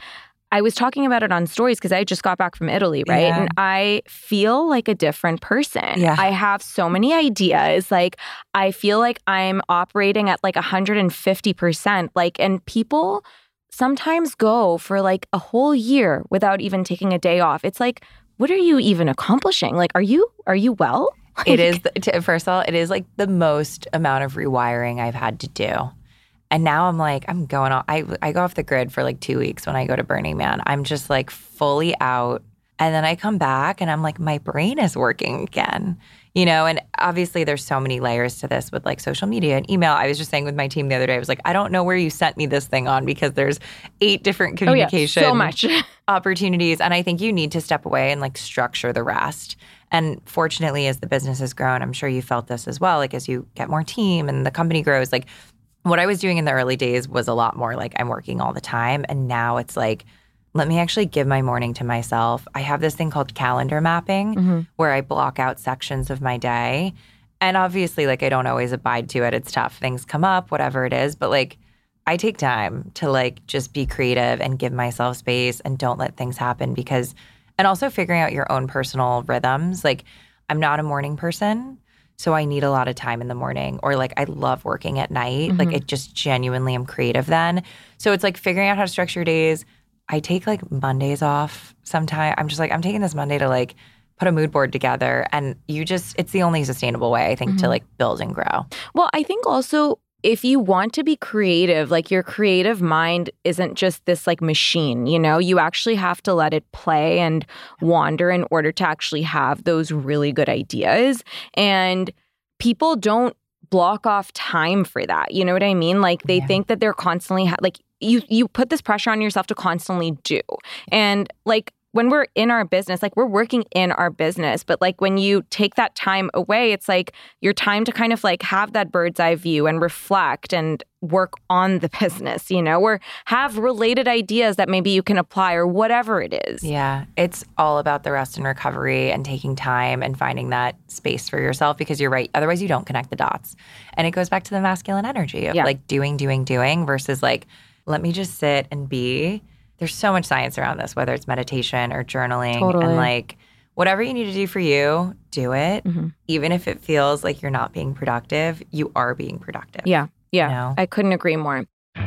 Speaker 4: I was talking about it on stories because I just got back from Italy, right?
Speaker 6: Yeah.
Speaker 4: And I feel like a different person.
Speaker 6: Yeah.
Speaker 4: I have so many ideas. Like, I feel like I'm operating at like one hundred fifty percent. Like, and people sometimes go for like a whole year without even taking a day off. It's like, what are you even accomplishing? Like, are you are you well? Like,
Speaker 6: it is, to, first of all, it is like the most amount of rewiring I've had to do. And now I'm like, I'm going off. I, I go off the grid for like two weeks when I go to Burning Man. I'm just like fully out. And then I come back and I'm like, my brain is working again. You know, and obviously there's so many layers to this with like social media and email. I was just saying with my team the other day, I was like, I don't know where you sent me this thing on because there's eight different communication
Speaker 4: oh, yeah, so much.
Speaker 6: opportunities. And I think you need to step away and like structure the rest. And fortunately, as the business has grown, I'm sure you felt this as well. Like as you get more team and the company grows, like what I was doing in the early days was a lot more like I'm working all the time. And now it's like, let me actually give my morning to myself. I have this thing called calendar mapping mm-hmm. where I block out sections of my day. And obviously, like I don't always abide to it. It's tough. Things come up, whatever it is. But like I take time to like just be creative and give myself space and don't let things happen because, and also figuring out your own personal rhythms. Like I'm not a morning person. So I need a lot of time in the morning or like I love working at night. Mm-hmm. Like I just genuinely am creative then. So it's like figuring out how to structure your days. I take like Mondays off sometime. I'm just like, I'm taking this Monday to like put a mood board together. And you just, it's the only sustainable way, I think, mm-hmm. to like build and grow.
Speaker 4: Well, I think also if you want to be creative, like your creative mind isn't just this like machine, you know, you actually have to let it play and wander in order to actually have those really good ideas. And people don't block off time for that. You know what I mean? Like they yeah. think that they're constantly ha- like you you put this pressure on yourself to constantly do. And like when we're in our business, like we're working in our business, but like when you take that time away, it's like your time to kind of like have that bird's eye view and reflect and work on the business, you know, or have related ideas that maybe you can apply or whatever it is.
Speaker 6: Yeah, it's all about the rest and recovery and taking time and finding that space for yourself because you're right. Otherwise, you don't connect the dots. And it goes back to the masculine energy of yeah. like doing, doing, doing versus like, let me just sit and be. There's so much science around this, whether it's meditation or journaling
Speaker 4: totally.
Speaker 6: And like whatever you need to do for you, do it.
Speaker 4: Mm-hmm.
Speaker 6: Even if it feels like you're not being productive, you are being productive.
Speaker 4: Yeah. Yeah.
Speaker 6: You know?
Speaker 4: I couldn't agree more.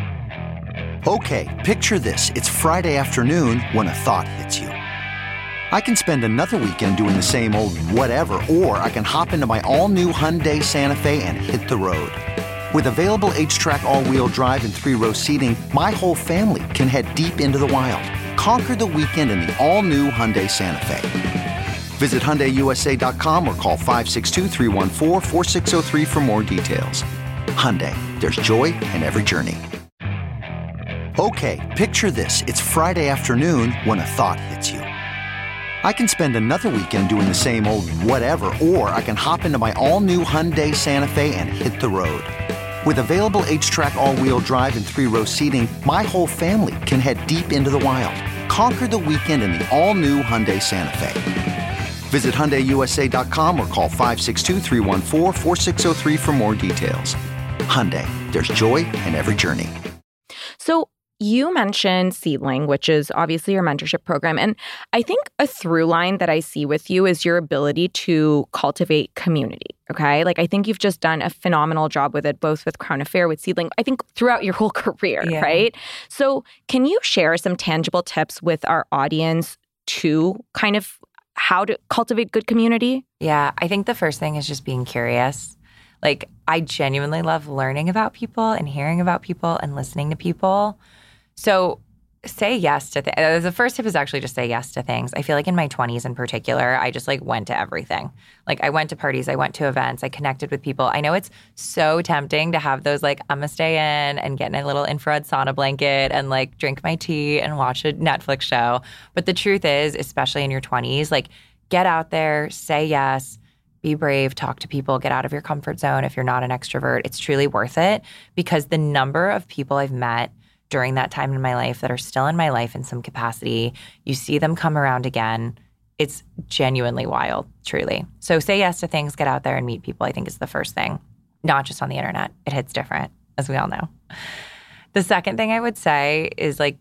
Speaker 8: Okay, picture this. It's Friday afternoon when a thought hits you. I can spend another weekend doing the same old whatever, or I can hop into my all-new Hyundai Santa Fe and hit the road. With available H-Track all-wheel drive and three-row seating, my whole family can head deep into the wild. Conquer the weekend in the all-new Hyundai Santa Fe. Visit Hyundai U S A dot com or call five six two, three one four, four six zero three for more details. Hyundai, there's joy in every journey. Okay, picture this. It's Friday afternoon when a thought hits you. I can spend another weekend doing the same old whatever, or I can hop into my all-new Hyundai Santa Fe and hit the road. With available H-Track all-wheel drive and three-row seating, my whole family can head deep into the wild. Conquer the weekend in the all-new Hyundai Santa Fe. Visit Hyundai U S A dot com or call five six two, three one four, four six zero three for more details. Hyundai, there's joy in every journey.
Speaker 4: So you mentioned Seedling, which is obviously your mentorship program. And I think a through line that I see with you is your ability to cultivate community, okay? Like I think you've just done a phenomenal job with it, both with Crown Affair, with Seedling, I think throughout your whole career, yeah. right? So can you share some tangible tips with our audience to kind of how to cultivate good community?
Speaker 6: Yeah, I think the first thing is just being curious. Like I genuinely love learning about people and hearing about people and listening to people. So say yes to things. The first tip is actually just say yes to things. I feel like in my twenties in particular, I just like went to everything. Like I went to parties, I went to events, I connected with people. I know it's so tempting to have those like, I'm gonna stay in and get in a little infrared sauna blanket and like drink my tea and watch a Netflix show. But the truth is, especially in your twenties, like get out there, say yes, be brave, talk to people, get out of your comfort zone if you're not an extrovert. It's truly worth it because the number of people I've met during that time in my life that are still in my life in some capacity, you see them come around again. It's genuinely wild, truly. So say yes to things, get out there and meet people, I think is the first thing. Not just on the internet. It hits different, as we all know. The second thing I would say is like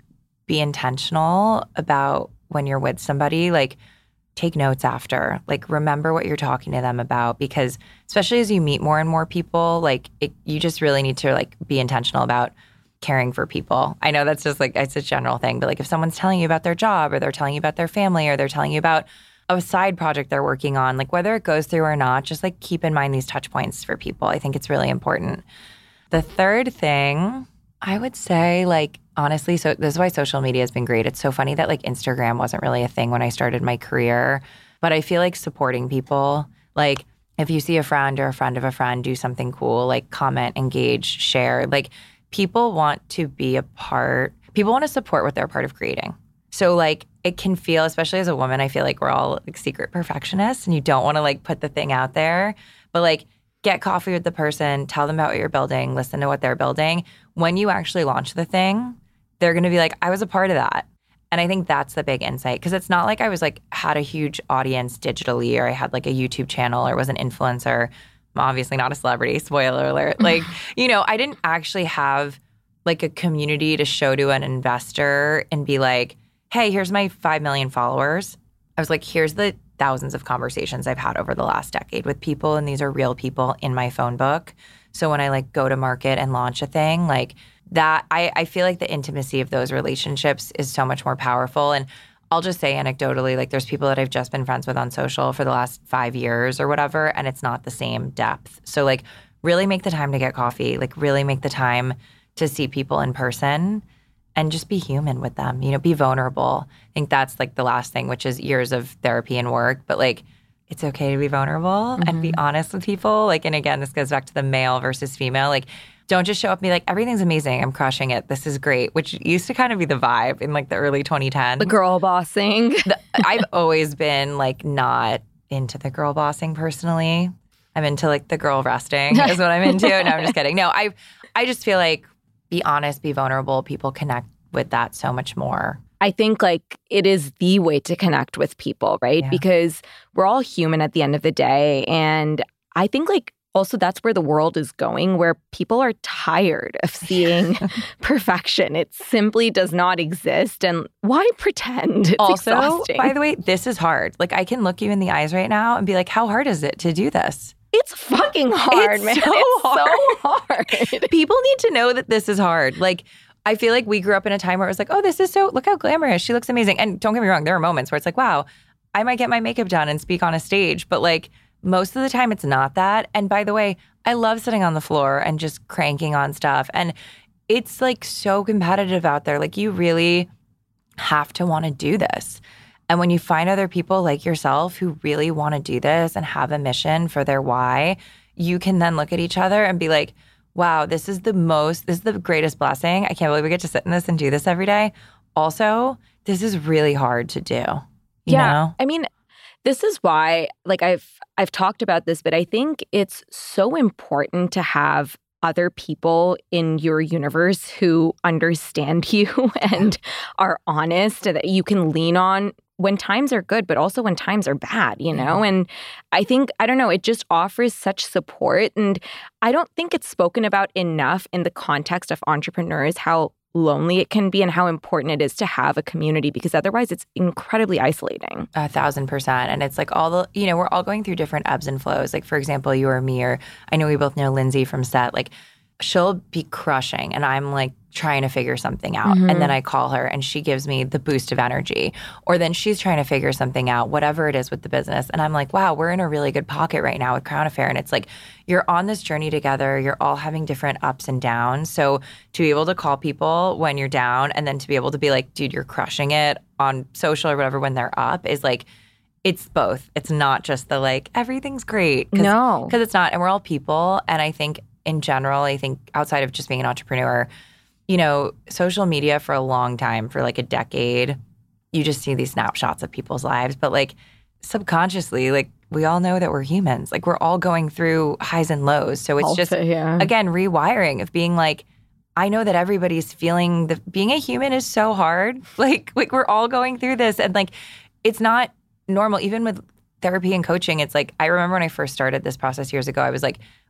Speaker 6: be intentional about when you're with somebody, like take notes after, like remember what you're talking to them about, because especially as you meet more and more people, like it, you just really need to like be intentional about caring for people. I know that's just like, it's a general thing, but like if someone's telling you about their job or they're telling you about their family or they're telling you about a side project they're working on, like whether it goes through or not, just like keep in mind these touch points for people. I think it's really important. The third thing I would say, like, honestly, so this is why social media has been great. It's so funny that like Instagram wasn't really a thing when I started my career, but I feel like supporting people, like if you see a friend or a friend of a friend do something cool, like comment, engage, share, like people want to be a part, people want to support what they're a part of creating. So like it can feel, especially as a woman, I feel like we're all like secret perfectionists and you don't want to like put the thing out there, but like get coffee with the person, tell them about what you're building, listen to what they're building. When you actually launch the thing, they're going to be like, I was a part of that. And I think that's the big insight, because it's not like I was like had a huge audience digitally or I had like a YouTube channel or was an influencer. I'm obviously not a celebrity, spoiler alert. Like, you know, I didn't actually have like a community to show to an investor and be like, hey, here's my five million followers. I was like, here's the thousands of conversations I've had over the last decade with people, and these are real people in my phone book. So when I like go to market and launch a thing, like that, I, I feel like the intimacy of those relationships is so much more powerful. And I'll just say anecdotally, like there's people that I've just been friends with on social for the last five years or whatever, and it's not the same depth. So like really make the time to get coffee, like really make the time to see people in person and just be human with them, you know, be vulnerable. I think that's like the last thing, which is years of therapy and work, but like it's okay to be vulnerable mm-hmm. and be honest with people. Like, and again, this goes back to the male versus female. Like, don't just show up and be like, everything's amazing, I'm crushing it, this is great, which used to kind of be the vibe in like the early twenty tens.
Speaker 4: The girl bossing.
Speaker 6: the, I've always been like not into the girl bossing personally. I'm into like the girl resting is what I'm into. No, I'm just kidding. No, I I just feel like be honest, be vulnerable. People connect with that so much more.
Speaker 4: I think like it is the way to connect with people, right?
Speaker 6: Yeah.
Speaker 4: Because we're all human at the end of the day. And I think like also that's where the world is going, where people are tired of seeing perfection. It simply does not exist. And why pretend? It's
Speaker 6: also,
Speaker 4: exhausting.
Speaker 6: By the way, this is hard. Like I can look you in the eyes right now and be like, how hard is it to do this?
Speaker 4: It's fucking hard,
Speaker 6: it's
Speaker 4: man.
Speaker 6: So
Speaker 4: it's
Speaker 6: hard.
Speaker 4: so hard.
Speaker 6: People need to know that this is hard. Like, I feel like we grew up in a time where it was like, oh, this is so, look how glamorous. She looks amazing. And don't get me wrong, there are moments where it's like, wow, I might get my makeup done and speak on a stage. But like most of the time it's not that. And by the way, I love sitting on the floor and just cranking on stuff. And it's like so competitive out there. Like you really have to want to do this. And when you find other people like yourself who really want to do this and have a mission for their why, you can then look at each other and be like, wow, this is the most, this is the greatest blessing. I can't believe we get to sit in this and do this every day. Also, this is really hard to do. You
Speaker 4: yeah.
Speaker 6: know?
Speaker 4: I mean, this is why, like I've I've talked about this, but I think it's so important to have other people in your universe who understand you and are honest, that you can lean on when times are good, but also when times are bad, you know? And I think, I don't know, it just offers such support. And I don't think it's spoken about enough in the context of entrepreneurs, how lonely it can be and how important it is to have a community, because otherwise it's incredibly isolating.
Speaker 6: A thousand percent. And it's like all the, you know, we're all going through different ebbs and flows. Like, for example, you or me, or I know we both know Lindsay from set, like she'll be crushing and I'm like trying to figure something out. Mm-hmm. And then I call her and she gives me the boost of energy. Or then she's trying to figure something out, whatever it is with the business. And I'm like, wow, we're in a really good pocket right now with Crown Affair. And it's like, you're on this journey together. You're all having different ups and downs. So to be able to call people when you're down and then to be able to be like, dude, you're crushing it on social or whatever when they're up is like, it's both. It's not just the like, everything's great. Cause,
Speaker 4: no.
Speaker 6: Because it's not. And we're all people. And I think in general, I think outside of just being an entrepreneur, you know, social media for a long time, for like a decade, you just see these snapshots of people's lives. But like subconsciously, like we all know that we're humans. Like we're all going through highs and lows. So it's
Speaker 4: Also,
Speaker 6: just,
Speaker 4: yeah.
Speaker 6: again, rewiring of being like, I know that everybody's feeling the being a human is so hard. Like, like we're all going through this. And like, it's not normal. Even with therapy and coaching, it's like, I remember when I first started this process years ago, I was like,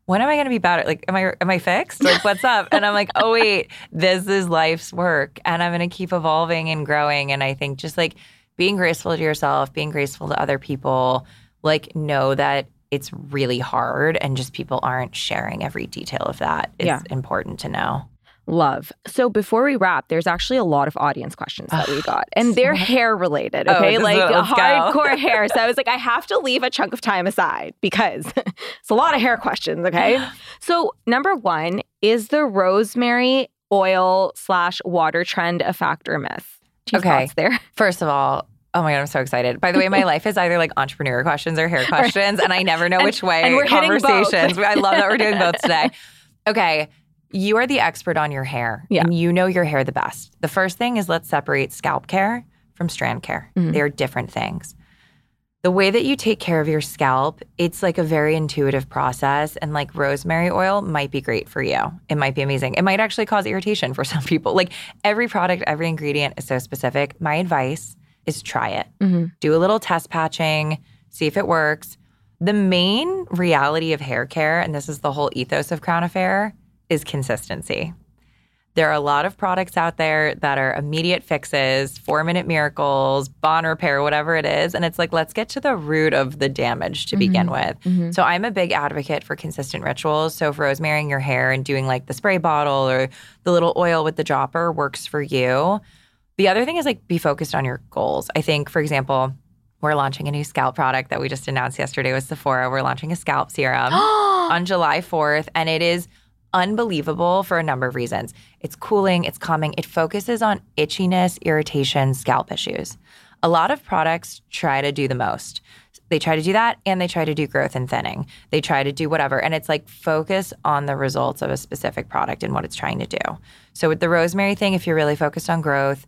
Speaker 6: when am I going to be better? Like, am I am I fixed? Like, what's up? And I'm like, oh, wait, this is life's work. And I'm going to keep evolving and growing. And I think just like being graceful to yourself, being graceful to other people, like know that it's really hard and just people aren't sharing every detail of that. It's
Speaker 4: Yeah.
Speaker 6: important to know.
Speaker 4: Love. So before we wrap, there's actually a lot of audience questions that we got. And they're hair related,
Speaker 6: Oh,
Speaker 4: okay?
Speaker 6: this is
Speaker 4: like
Speaker 6: what- let's go.
Speaker 4: hardcore hair. So I was like, I have to leave a chunk of time aside because it's a lot of hair questions, okay? So number one, is the rosemary oil slash water trend a fact or myth? Do you have
Speaker 6: Okay.
Speaker 4: thoughts there?
Speaker 6: First of all, oh my God, I'm so excited. By the way, my life is either like entrepreneur questions or hair questions, and I never know
Speaker 4: And-
Speaker 6: which way
Speaker 4: and we're hitting both.
Speaker 6: conversations. I love that we're doing both today. Okay. You are the expert on your hair,
Speaker 4: Yeah.
Speaker 6: and you know your hair the best. The first thing is let's separate scalp care from strand care.
Speaker 4: Mhm.
Speaker 6: They are different things. The way that you take care of your scalp, it's like a very intuitive process, and like rosemary oil might be great for you. It might be amazing. It might actually cause irritation for some people. Like every product, every ingredient is so specific. My advice is try it.
Speaker 4: Mm-hmm.
Speaker 6: Do a little test patching, see if it works. The main reality of hair care, and this is the whole ethos of Crown Affair, is consistency. There are a lot of products out there that are immediate fixes, four-minute miracles, bond repair, whatever it is. And it's like, let's get to the root of the damage to begin with.
Speaker 4: Mm-hmm.
Speaker 6: So I'm a big advocate for consistent rituals. So if rosemarying your hair and doing like the spray bottle or the little oil with the dropper works for you. The other thing is like be focused on your goals. I think, for example, we're launching a new scalp product that we just announced yesterday with Sephora. We're launching a scalp serum on July fourth, and it is unbelievable for a number of reasons. It's cooling, it's calming, it focuses on itchiness, irritation, scalp issues. A lot of products try to do the most. They try to do that, and they try to do growth and thinning. They try to do whatever, and it's like focus on the results of a specific product and what it's trying to do. So with the rosemary thing, if you're really focused on growth,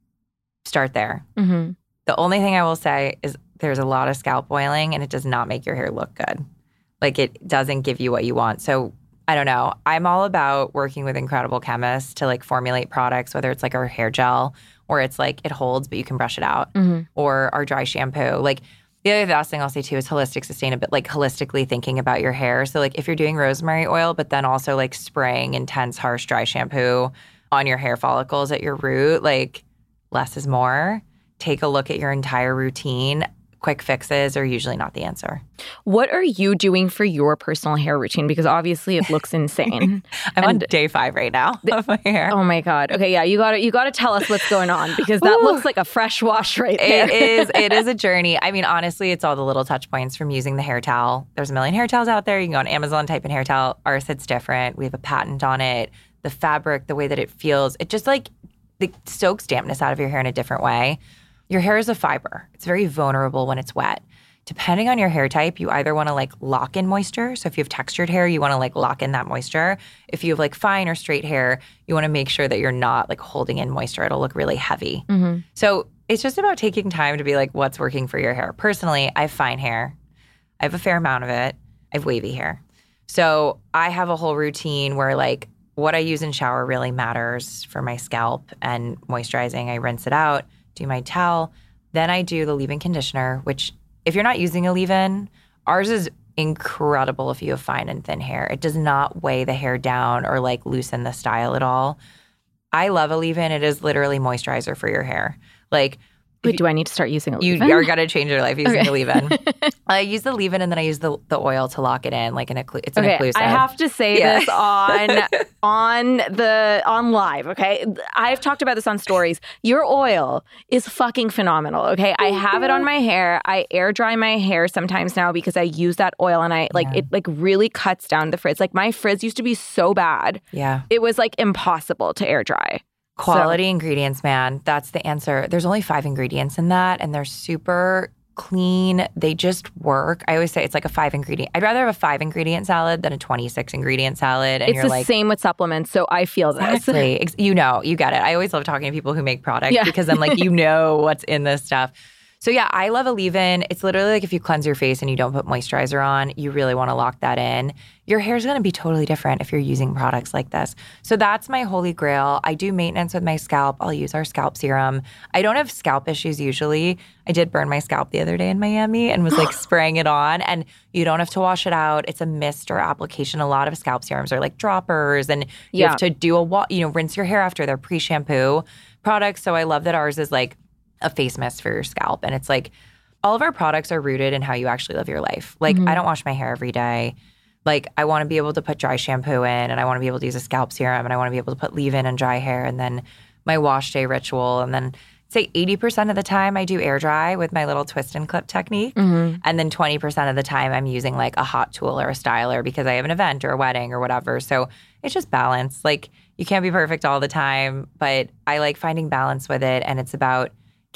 Speaker 6: start there.
Speaker 4: Mm-hmm.
Speaker 6: The only thing I will say is there's a lot of scalp oiling, and it does not make your hair look good. Like it doesn't give you what you want. So I don't know. I'm all about working with incredible chemists to like formulate products, whether it's like our hair gel or it's like it holds, but you can brush it out,
Speaker 4: Mm-hmm.
Speaker 6: or our dry shampoo. Like the other last thing I'll say too is holistic sustainability, like holistically thinking about your hair. So like if you're doing rosemary oil, but then also like spraying intense, harsh dry shampoo on your hair follicles at your root, like less is more. Take a look at your entire routine. Quick fixes are usually not the answer.
Speaker 4: What are you doing for your personal hair routine? Because obviously it looks insane.
Speaker 6: I'm on
Speaker 4: And-
Speaker 6: day five right now of my hair.
Speaker 4: Oh my God. Okay, yeah, you gotta you gotta tell us what's going on because that
Speaker 6: Ooh.
Speaker 4: looks like a fresh wash right there.
Speaker 6: It is. It is a journey. I mean, honestly, it's all the little touch points from using the hair towel. There's a million hair towels out there. You can go on Amazon, type in hair towel. Ours hits different. We have a patent on it. The fabric, the way that it feels, it just like it soaks dampness out of your hair in a different way. Your hair is a fiber. It's very vulnerable when it's wet. Depending on your hair type, you either want to like lock in moisture. So if you have textured hair, you want to like lock in that moisture. If you have like fine or straight hair, you want to make sure that you're not like holding in moisture. It'll look really heavy.
Speaker 4: Mm-hmm.
Speaker 6: So it's just about taking time to be like, what's working for your hair. Personally, I have fine hair. I have a fair amount of it. I have wavy hair. So I have a whole routine where like what I use in shower really matters for my scalp and moisturizing. I rinse it out, do my towel. Then I do the leave-in conditioner, which if you're not using a leave-in, ours is incredible if you have fine and thin hair. It does not weigh the hair down or like loosen the style at all. I love a leave-in. It is literally moisturizer for your hair. Like,
Speaker 4: Wait, do I need to start using a
Speaker 6: you
Speaker 4: leave-in?
Speaker 6: are got to change your life using
Speaker 4: Okay.
Speaker 6: the leave-in. I use the leave-in and then I use the the oil to lock it in, like an occlu- it's an
Speaker 4: Okay,
Speaker 6: occlusive.
Speaker 4: I have to say
Speaker 6: Yeah.
Speaker 4: this on on the on live, okay? I've talked about this on stories. Your oil is fucking phenomenal, okay? I have it on my hair. I air dry my hair sometimes now because I use that oil and I like
Speaker 6: Yeah.
Speaker 4: it like really cuts down the frizz. Like my frizz used to be so bad.
Speaker 6: Yeah.
Speaker 4: It was like impossible to air dry.
Speaker 6: Quality ingredients, man. That's the answer. There's only five ingredients in that, and they're super clean. They just work. I always say it's like a five ingredient. I'd rather have a five ingredient salad than a twenty-six ingredient salad. And
Speaker 4: It's
Speaker 6: you're
Speaker 4: the
Speaker 6: like,
Speaker 4: same with supplements, so I feel this.
Speaker 6: exactly. Ex- You know, you get it. I always love talking to people who make products
Speaker 4: Yeah.
Speaker 6: because I'm like, you know what's in this stuff. So yeah, I love a leave-in. It's literally like if you cleanse your face and you don't put moisturizer on, you really want to lock that in. Your hair's going to be totally different if you're using products like this. So that's my holy grail. I do maintenance with my scalp. I'll use our scalp serum. I don't have scalp issues usually. I did burn my scalp the other day in Miami and was like spraying it on, and you don't have to wash it out. It's a mist or application. A lot of scalp serums are like droppers, and you
Speaker 4: Yeah.
Speaker 6: have to do a wa- you know, rinse your hair after their pre-shampoo products. So I love that ours is like a face mist for your scalp. And it's like all of our products are rooted in how you actually live your life. Like
Speaker 4: Mm-hmm.
Speaker 6: I don't wash my hair every day. Like I want to be able to put dry shampoo in, and I want to be able to use a scalp serum, and I want to be able to put leave-in and dry hair, and then my wash day ritual. And then say eighty percent of the time I do air dry with my little twist and clip technique.
Speaker 4: Mm-hmm.
Speaker 6: And then twenty percent of the time I'm using like a hot tool or a styler because I have an event or a wedding or whatever. So it's just balance. Like you can't be perfect all the time, but I like finding balance with it. And it's about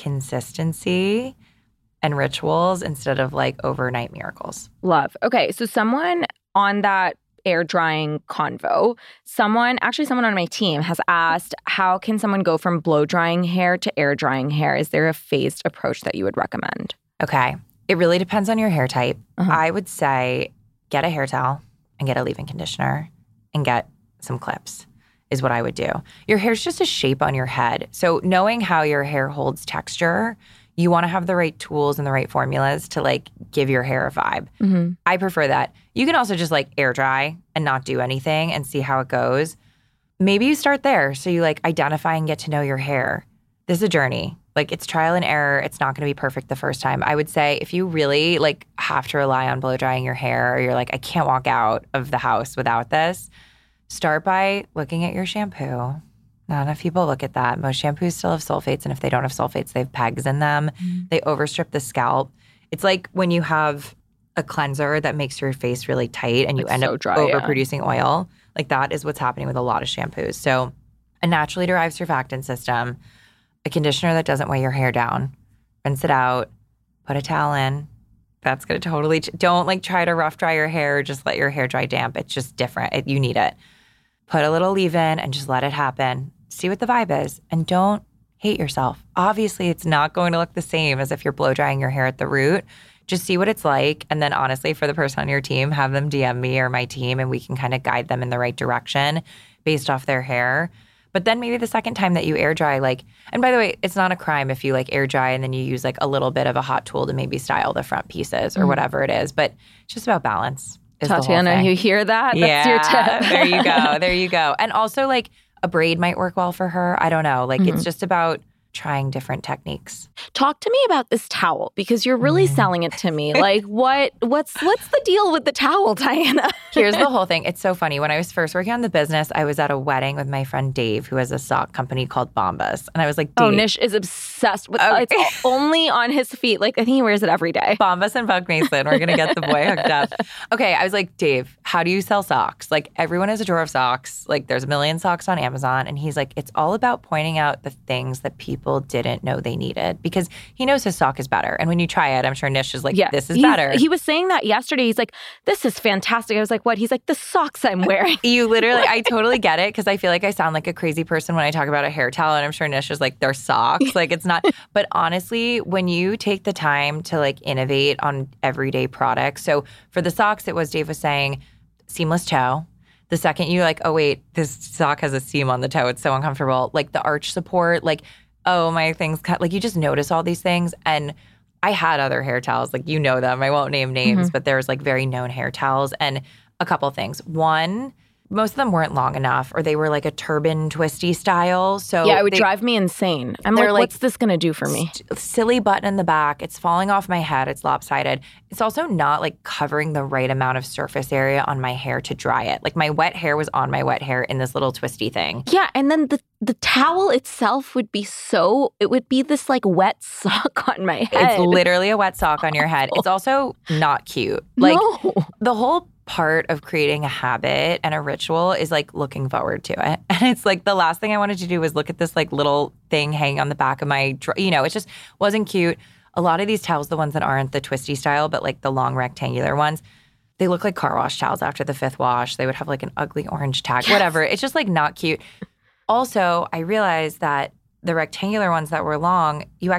Speaker 6: consistency and rituals instead of like overnight miracles.
Speaker 4: Love. Okay, so someone on that air drying convo, someone, actually someone on my team has asked, how can someone go from blow drying hair to air drying hair? Is there a phased approach that you would recommend?
Speaker 6: Okay. It really depends on your hair type.
Speaker 4: Uh-huh.
Speaker 6: I would say get a hair towel and get a leave-in conditioner and get some clips is what I would do. Your hair's just a shape on your head. So knowing how your hair holds texture, you want to have the right tools and the right formulas to like give your hair a vibe.
Speaker 4: Mm-hmm.
Speaker 6: I prefer that. You can also just like air dry and not do anything and see how it goes. Maybe you start there. So you like identify and get to know your hair. This is a journey. Like it's trial and error. It's not going to be perfect the first time. I would say if you really like have to rely on blow drying your hair, or you're like, I can't walk out of the house without this, start by looking at your shampoo. Not enough people look at that. Most shampoos still have sulfates, and if they don't have sulfates, they have pegs in them. Mm-hmm. They overstrip the scalp. It's like when you have a cleanser that makes your face really tight and you
Speaker 4: It's
Speaker 6: end
Speaker 4: so
Speaker 6: up
Speaker 4: dry,
Speaker 6: overproducing yeah. oil. Like that is what's happening with a lot of shampoos. So a naturally derived surfactant system, a conditioner that doesn't weigh your hair down, rinse it out, put a towel in. That's going to totally – don't like try to rough dry your hair. Just let your hair dry damp. It's just different. It, you need it. Put a little leave-in and just let it happen. See what the vibe is, and don't hate yourself. Obviously, it's not going to look the same as if you're blow drying your hair at the root. Just see what it's like, and then honestly, for the person on your team, have them D M me or my team, and we can kind of guide them in the right direction based off their hair. But then maybe the second time that you air dry, like, and by the way, it's not a crime if you like air dry and then you use like a little bit of a hot tool to maybe style the front pieces or mm. whatever it is. But it's just about balance.
Speaker 4: Tatiana, you hear that? That's
Speaker 6: yeah,
Speaker 4: your tip.
Speaker 6: There you go. There you go. And also like a braid might work well for her. I don't know. Like mm-hmm. it's just about trying different techniques.
Speaker 4: Talk to me about this towel, because you're really mm. selling it to me. Like what what's what's the deal with the towel, Diana?
Speaker 6: Here's the whole thing. It's so funny. When I was first working on the business, I was at a wedding with my friend Dave, who has a sock company called Bombas. And I was like, Dave.
Speaker 4: Oh, Nish is obsessed with
Speaker 6: okay.
Speaker 4: it. It's only on his feet. Like I think he wears it every day.
Speaker 6: Bombas and Buck Mason. We're going to get the boy hooked up. Okay. I was like, Dave, how do you sell socks? Like everyone has a drawer of socks. Like there's a million socks on Amazon. And he's like, it's all about pointing out the things that people didn't know they needed, because he knows his sock is better. And when you try it, I'm sure Nish is like, yeah, this is
Speaker 4: He's,
Speaker 6: better.
Speaker 4: He was saying that yesterday. He's like, this is fantastic. I was like, what? He's like, the socks I'm wearing.
Speaker 6: You literally, I totally get it, because I feel like I sound like a crazy person when I talk about a hair towel, and I'm sure Nish is like, they're socks. Like it's not. But honestly, when you take the time to like innovate on everyday products. So for the socks, it was, Dave was saying, seamless toe. The second you like, oh wait, this sock has a seam on the toe. It's so uncomfortable. Like the arch support, like, oh, my thing's cut. Like you just notice all these things. And I had other hair towels, like you know them. I won't name names, mm-hmm. but there's like very known hair towels. And a couple things. One, most of them weren't long enough, or they were like a turban twisty style. So
Speaker 4: yeah, it would
Speaker 6: they,
Speaker 4: drive me insane. I'm like,
Speaker 6: like,
Speaker 4: what's this going to do for me?
Speaker 6: St- silly button in the back. It's falling off my head. It's lopsided. It's also not like covering the right amount of surface area on my hair to dry it. Like my wet hair was on my wet hair in this little twisty thing.
Speaker 4: Yeah, and then the the towel itself would be so, it would be this like wet sock on my head.
Speaker 6: It's literally a wet sock on your head. It's also not cute. Like
Speaker 4: no.
Speaker 6: The whole part of creating a habit and a ritual is like looking forward to it. And it's like the last thing I wanted to do was look at this like little thing hanging on the back of my, you know, it just wasn't cute. A lot of these towels, the ones that aren't the twisty style, but like the long rectangular ones, they look like car wash towels after the fifth wash. They would have like an ugly orange tag, yes. whatever. It's just like not cute. Also, I realized that the rectangular ones that were long, you actually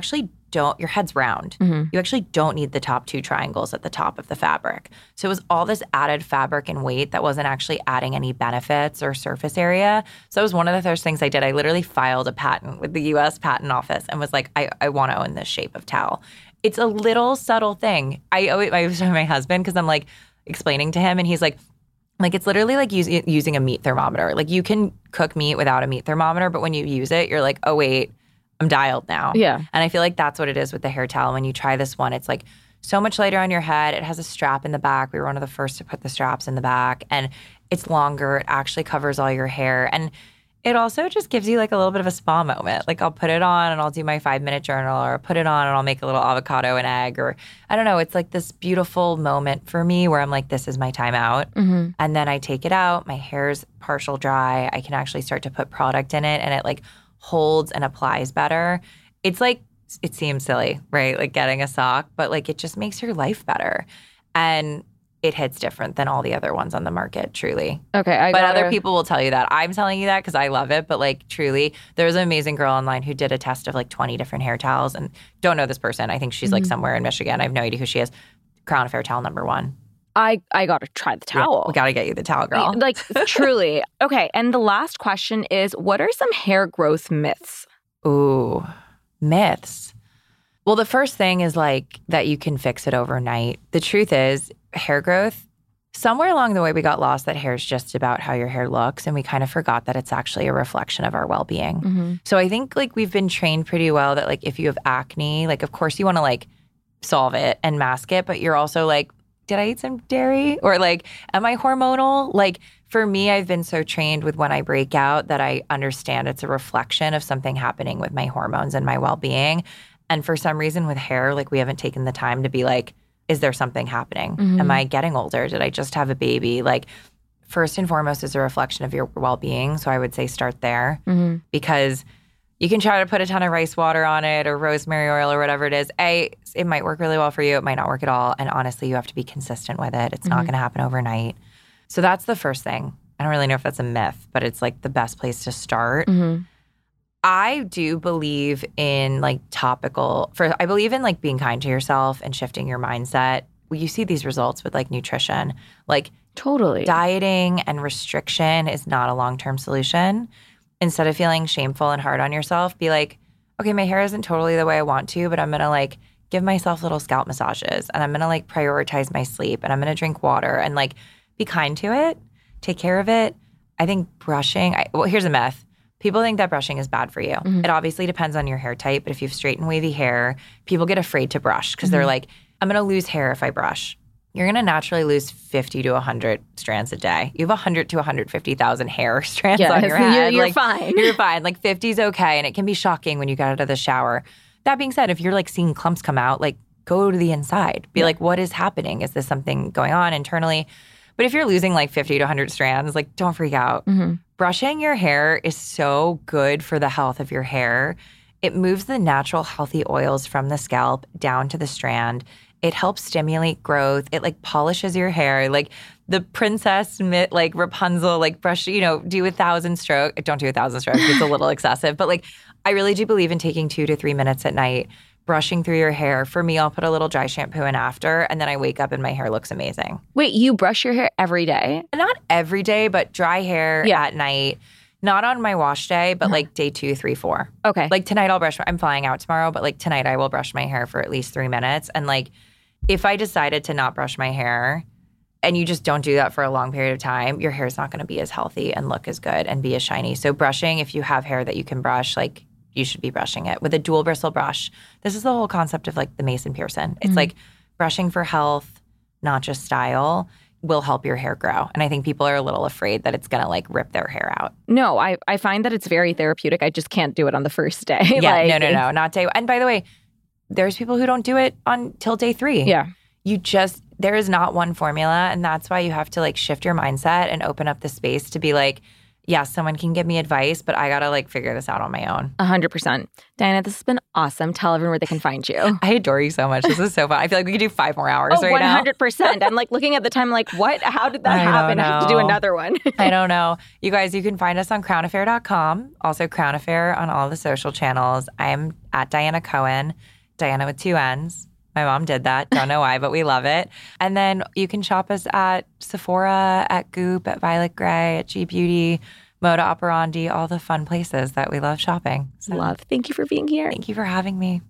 Speaker 6: don't, your head's round.
Speaker 10: Mm-hmm.
Speaker 6: You actually don't need the top two triangles at the top of the fabric. So it was all this added fabric and weight that wasn't actually adding any benefits or surface area. So it was one of the first things I did. I literally filed a patent with the U S Patent Office and was like, I, I want to own this shape of towel. It's a little subtle thing. I owe it I was with my husband because I'm like explaining to him and he's like, like it's literally like use, using a meat thermometer. Like you can cook meat without a meat thermometer, but when you use it, you're like, oh wait, I'm dialed now.
Speaker 10: Yeah.
Speaker 6: And I feel like that's what it is with the hair towel. When you try this one, it's like so much lighter on your head. It has a strap in the back. We were one of the first to put the straps in the back. And it's longer. It actually covers all your hair. And it also just gives you like a little bit of a spa moment. Like I'll put it on and I'll do my five minute journal, or I'll put it on and I'll make a little avocado and egg, or I don't know. It's like this beautiful moment for me where I'm like, this is my time out.
Speaker 10: Mm-hmm.
Speaker 6: And then I take it out. My hair's partial dry. I can actually start to put product in it and it like holds and applies better. It's like, it seems silly, right? Like getting a sock, but like it just makes your life better. And it hits different than all the other ones on the market, truly.
Speaker 10: Okay. I
Speaker 6: but
Speaker 10: gotta...
Speaker 6: other people will tell you that. I'm telling you that because I love it. But like truly, there's an amazing girl online who did a test of like twenty different hair towels, and don't know this person. I think she's mm-hmm. like somewhere in Michigan. I have no idea who she is. Crown Affair towel number one.
Speaker 10: I, I got to try the towel.
Speaker 6: Yeah, we got to get you the towel, girl.
Speaker 10: Like, truly. Okay, and the last question is, what are some hair growth myths?
Speaker 6: Ooh, myths. Well, the first thing is like that you can fix it overnight. The truth is, hair growth, somewhere along the way we got lost that hair is just about how your hair looks, and we kind of forgot that it's actually a reflection of our well-being.
Speaker 10: Mm-hmm.
Speaker 6: So I think like we've been trained pretty well that like if you have acne, like of course you want to like solve it and mask it, but you're also like, did I eat some dairy? Or like, am I hormonal? Like for me, I've been so trained with when I break out that I understand it's a reflection of something happening with my hormones and my well-being. And for some reason with hair, like we haven't taken the time to be like, is there something happening?
Speaker 10: Mm-hmm.
Speaker 6: Am I getting older? Did I just have a baby? Like first and foremost is a reflection of your well-being. So I would say start there
Speaker 10: mm-hmm.
Speaker 6: because you can try to put a ton of rice water on it or rosemary oil or whatever it is. A, it might work really well for you. It might not work at all. And honestly, you have to be consistent with it. It's
Speaker 10: mm-hmm.
Speaker 6: not going to happen overnight. So that's the first thing. I don't really know if that's a myth, but it's like the best place to start.
Speaker 10: Mm-hmm.
Speaker 6: I do believe in like topical, for I believe in like being kind to yourself and shifting your mindset. You see these results with like nutrition. Like
Speaker 10: totally.
Speaker 6: Dieting and restriction is not a long-term solution. Instead of feeling shameful and hard on yourself, be like, okay, my hair isn't totally the way I want to, but I'm going to like give myself little scalp massages and I'm going to like prioritize my sleep and I'm going to drink water and like be kind to it, take care of it. I think brushing, I, well, here's a myth. People think that brushing is bad for you.
Speaker 10: Mm-hmm.
Speaker 6: It obviously depends on your hair type, but if you have straight and wavy hair, people get afraid to brush because mm-hmm. they're like, I'm going to lose hair if I brush. You're going to naturally lose fifty to one hundred strands a day. You have one hundred to one hundred fifty thousand hair strands
Speaker 10: yeah,
Speaker 6: on your head.
Speaker 10: You're, you're
Speaker 6: like,
Speaker 10: fine.
Speaker 6: You're fine. Like fifty is okay. And it can be shocking when you get out of the shower. That being said, if you're like seeing clumps come out, like go to the inside. Be yeah. like, what is happening? Is this something going on internally? But if you're losing like fifty to one hundred strands, like don't freak out.
Speaker 10: Mm-hmm.
Speaker 6: Brushing your hair is so good for the health of your hair. It moves the natural healthy oils from the scalp down to the strand. It helps stimulate growth. It like polishes your hair. Like the princess, like Rapunzel, like brush, you know, do a thousand strokes. Don't do a thousand strokes. It's a little excessive. But like I really do believe in taking two to three minutes at night, brushing through your hair. For me, I'll put a little dry shampoo in after, and then I wake up and my hair looks amazing.
Speaker 10: Wait, you brush your hair every day?
Speaker 6: Not every day, but dry hair
Speaker 10: yeah.
Speaker 6: at night. Not on my wash day, but uh-huh. like day two, three, four.
Speaker 10: Okay.
Speaker 6: Like tonight I'll brush, I'm flying out tomorrow, but like tonight I will brush my hair for at least three minutes. And like if I decided to not brush my hair and you just don't do that for a long period of time, your hair is not going to be as healthy and look as good and be as shiny. So brushing, if you have hair that you can brush, like you should be brushing it with a dual bristle brush. This is the whole concept of like the Mason Pearson. It's mm-hmm. like brushing for health, not just style, will help your hair grow. And I think people are a little afraid that it's going to like rip their hair out.
Speaker 10: No, I, I find that it's very therapeutic. I just can't do it on the first day.
Speaker 6: Yeah,
Speaker 10: like,
Speaker 6: no, no, no, not day. And by the way, there's people who don't do it until day three.
Speaker 10: Yeah.
Speaker 6: You just, there is not one formula. And that's why you have to like shift your mindset and open up the space to be like, yeah, someone can give me advice, but I got to like figure this out on my own.
Speaker 10: A hundred percent. Diana, this has been awesome. Tell everyone where they can find you.
Speaker 6: I adore you so much. This is so fun. I feel like we could do five more hours
Speaker 10: oh,
Speaker 6: right now.
Speaker 10: one hundred percent. I'm like looking at the time like, what? How did that I happen? I have to do another one.
Speaker 6: I don't know. You guys, you can find us on crown affair dot com. Also Crown Affair on all the social channels. I'm at Diana Cohen. Diana with two N's. My mom did that. Don't know why, but we love it. And then you can shop us at Sephora, at Goop, at Violet Grey, at G Beauty, Moda Operandi, all the fun places that we love shopping.
Speaker 11: So, love. Thank you for being here.
Speaker 6: Thank you for having me.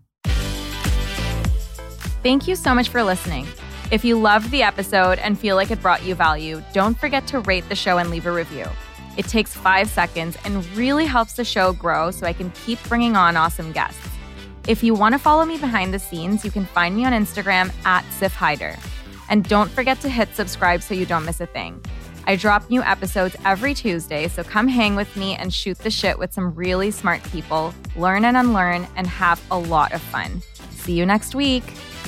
Speaker 4: Thank you so much for listening. If you loved the episode and feel like it brought you value, don't forget to rate the show and leave a review. It takes five seconds and really helps the show grow so I can keep bringing on awesome guests. If you want to follow me behind the scenes, you can find me on Instagram at Sif Hyder. And don't forget to hit subscribe so you don't miss a thing. I drop new episodes every Tuesday, so come hang with me and shoot the shit with some really smart people, learn and unlearn, and have a lot of fun. See you next week.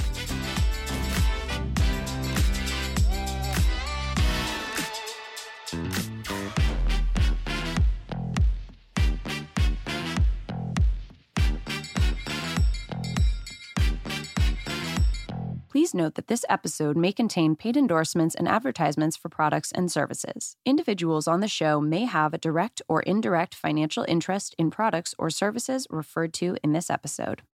Speaker 2: Please note that this episode may contain paid endorsements and advertisements for products and services. Individuals on the show may have a direct or indirect financial interest in products or services referred to in this episode.